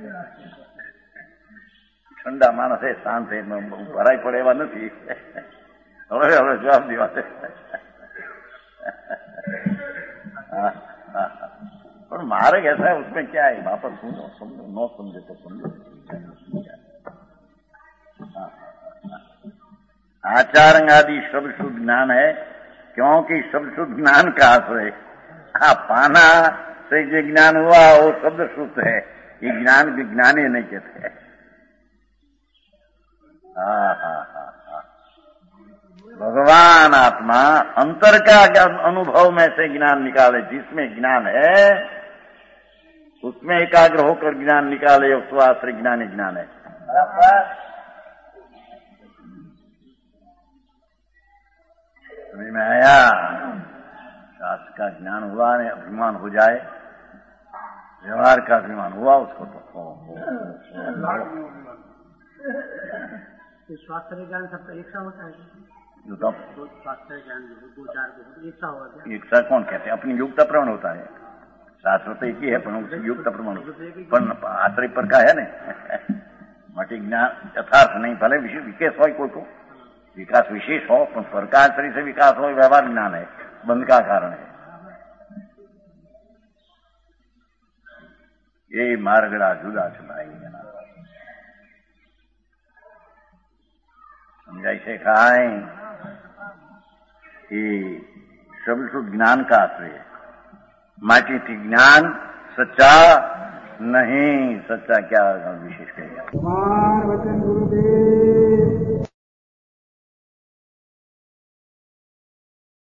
ठंडा मानस है, शांत है, भराई पड़े एवा नहीं। હવે જવાબ દેવા છે, पर मार्ग ऐसा है, उसमें क्या है? वापस सुनो, समझो, न समझे तो समझो। आचार आदि शब्द शुद्ध ज्ञान है, क्योंकि शब्द शुद्ध ज्ञान का आश्रय पाना से जो ज्ञान हुआ वो शब्द शुद्ध है, ये ज्ञान विज्ञान ही नहीं कहते। भगवान आत्मा अंतर का अनुभव में से ज्ञान निकाले, जिसमें ज्ञान है उसमें एकाग्र होकर ज्ञान निकाले, स्वाश्रय ज्ञान ही ज्ञान है। समझ में आया? शास्त्र का ज्ञान हुआ ने अभिमान हो जाए, व्यवहार का अभिमान हुआ उसको तो स्वास्थ्य ज्ञान सबका एक सा होता है? जो तो स्वास्थ्य ज्ञान दो चार एक सा होगा क्या? एक सा कौन कहते हैं? अपनी युक्ता प्रमाण होता है। शास्त्र तो एक ही है પણ युक्त પ્રમાણ પણ આશ્રય પર કા હે ને માટે જ્ઞાન યથાર્થ નહીં, ભલે વિશેષ હોય કોઈ को विकास विशेष हो પણ प्रकाश्रय से विकास हो व्यवहार ज्ञान है, बंध का कारण है। ये मार्गड़ा जुदा છે ભાઈ, સમજાય છે કાંઈ? એ શબ્દ શુદ્ધ જ્ઞાન का आश्रय है। माटी ज्ञान सच्चा नहीं, सच्चा क्या विशेष कहेगा? वचन गुरुदेव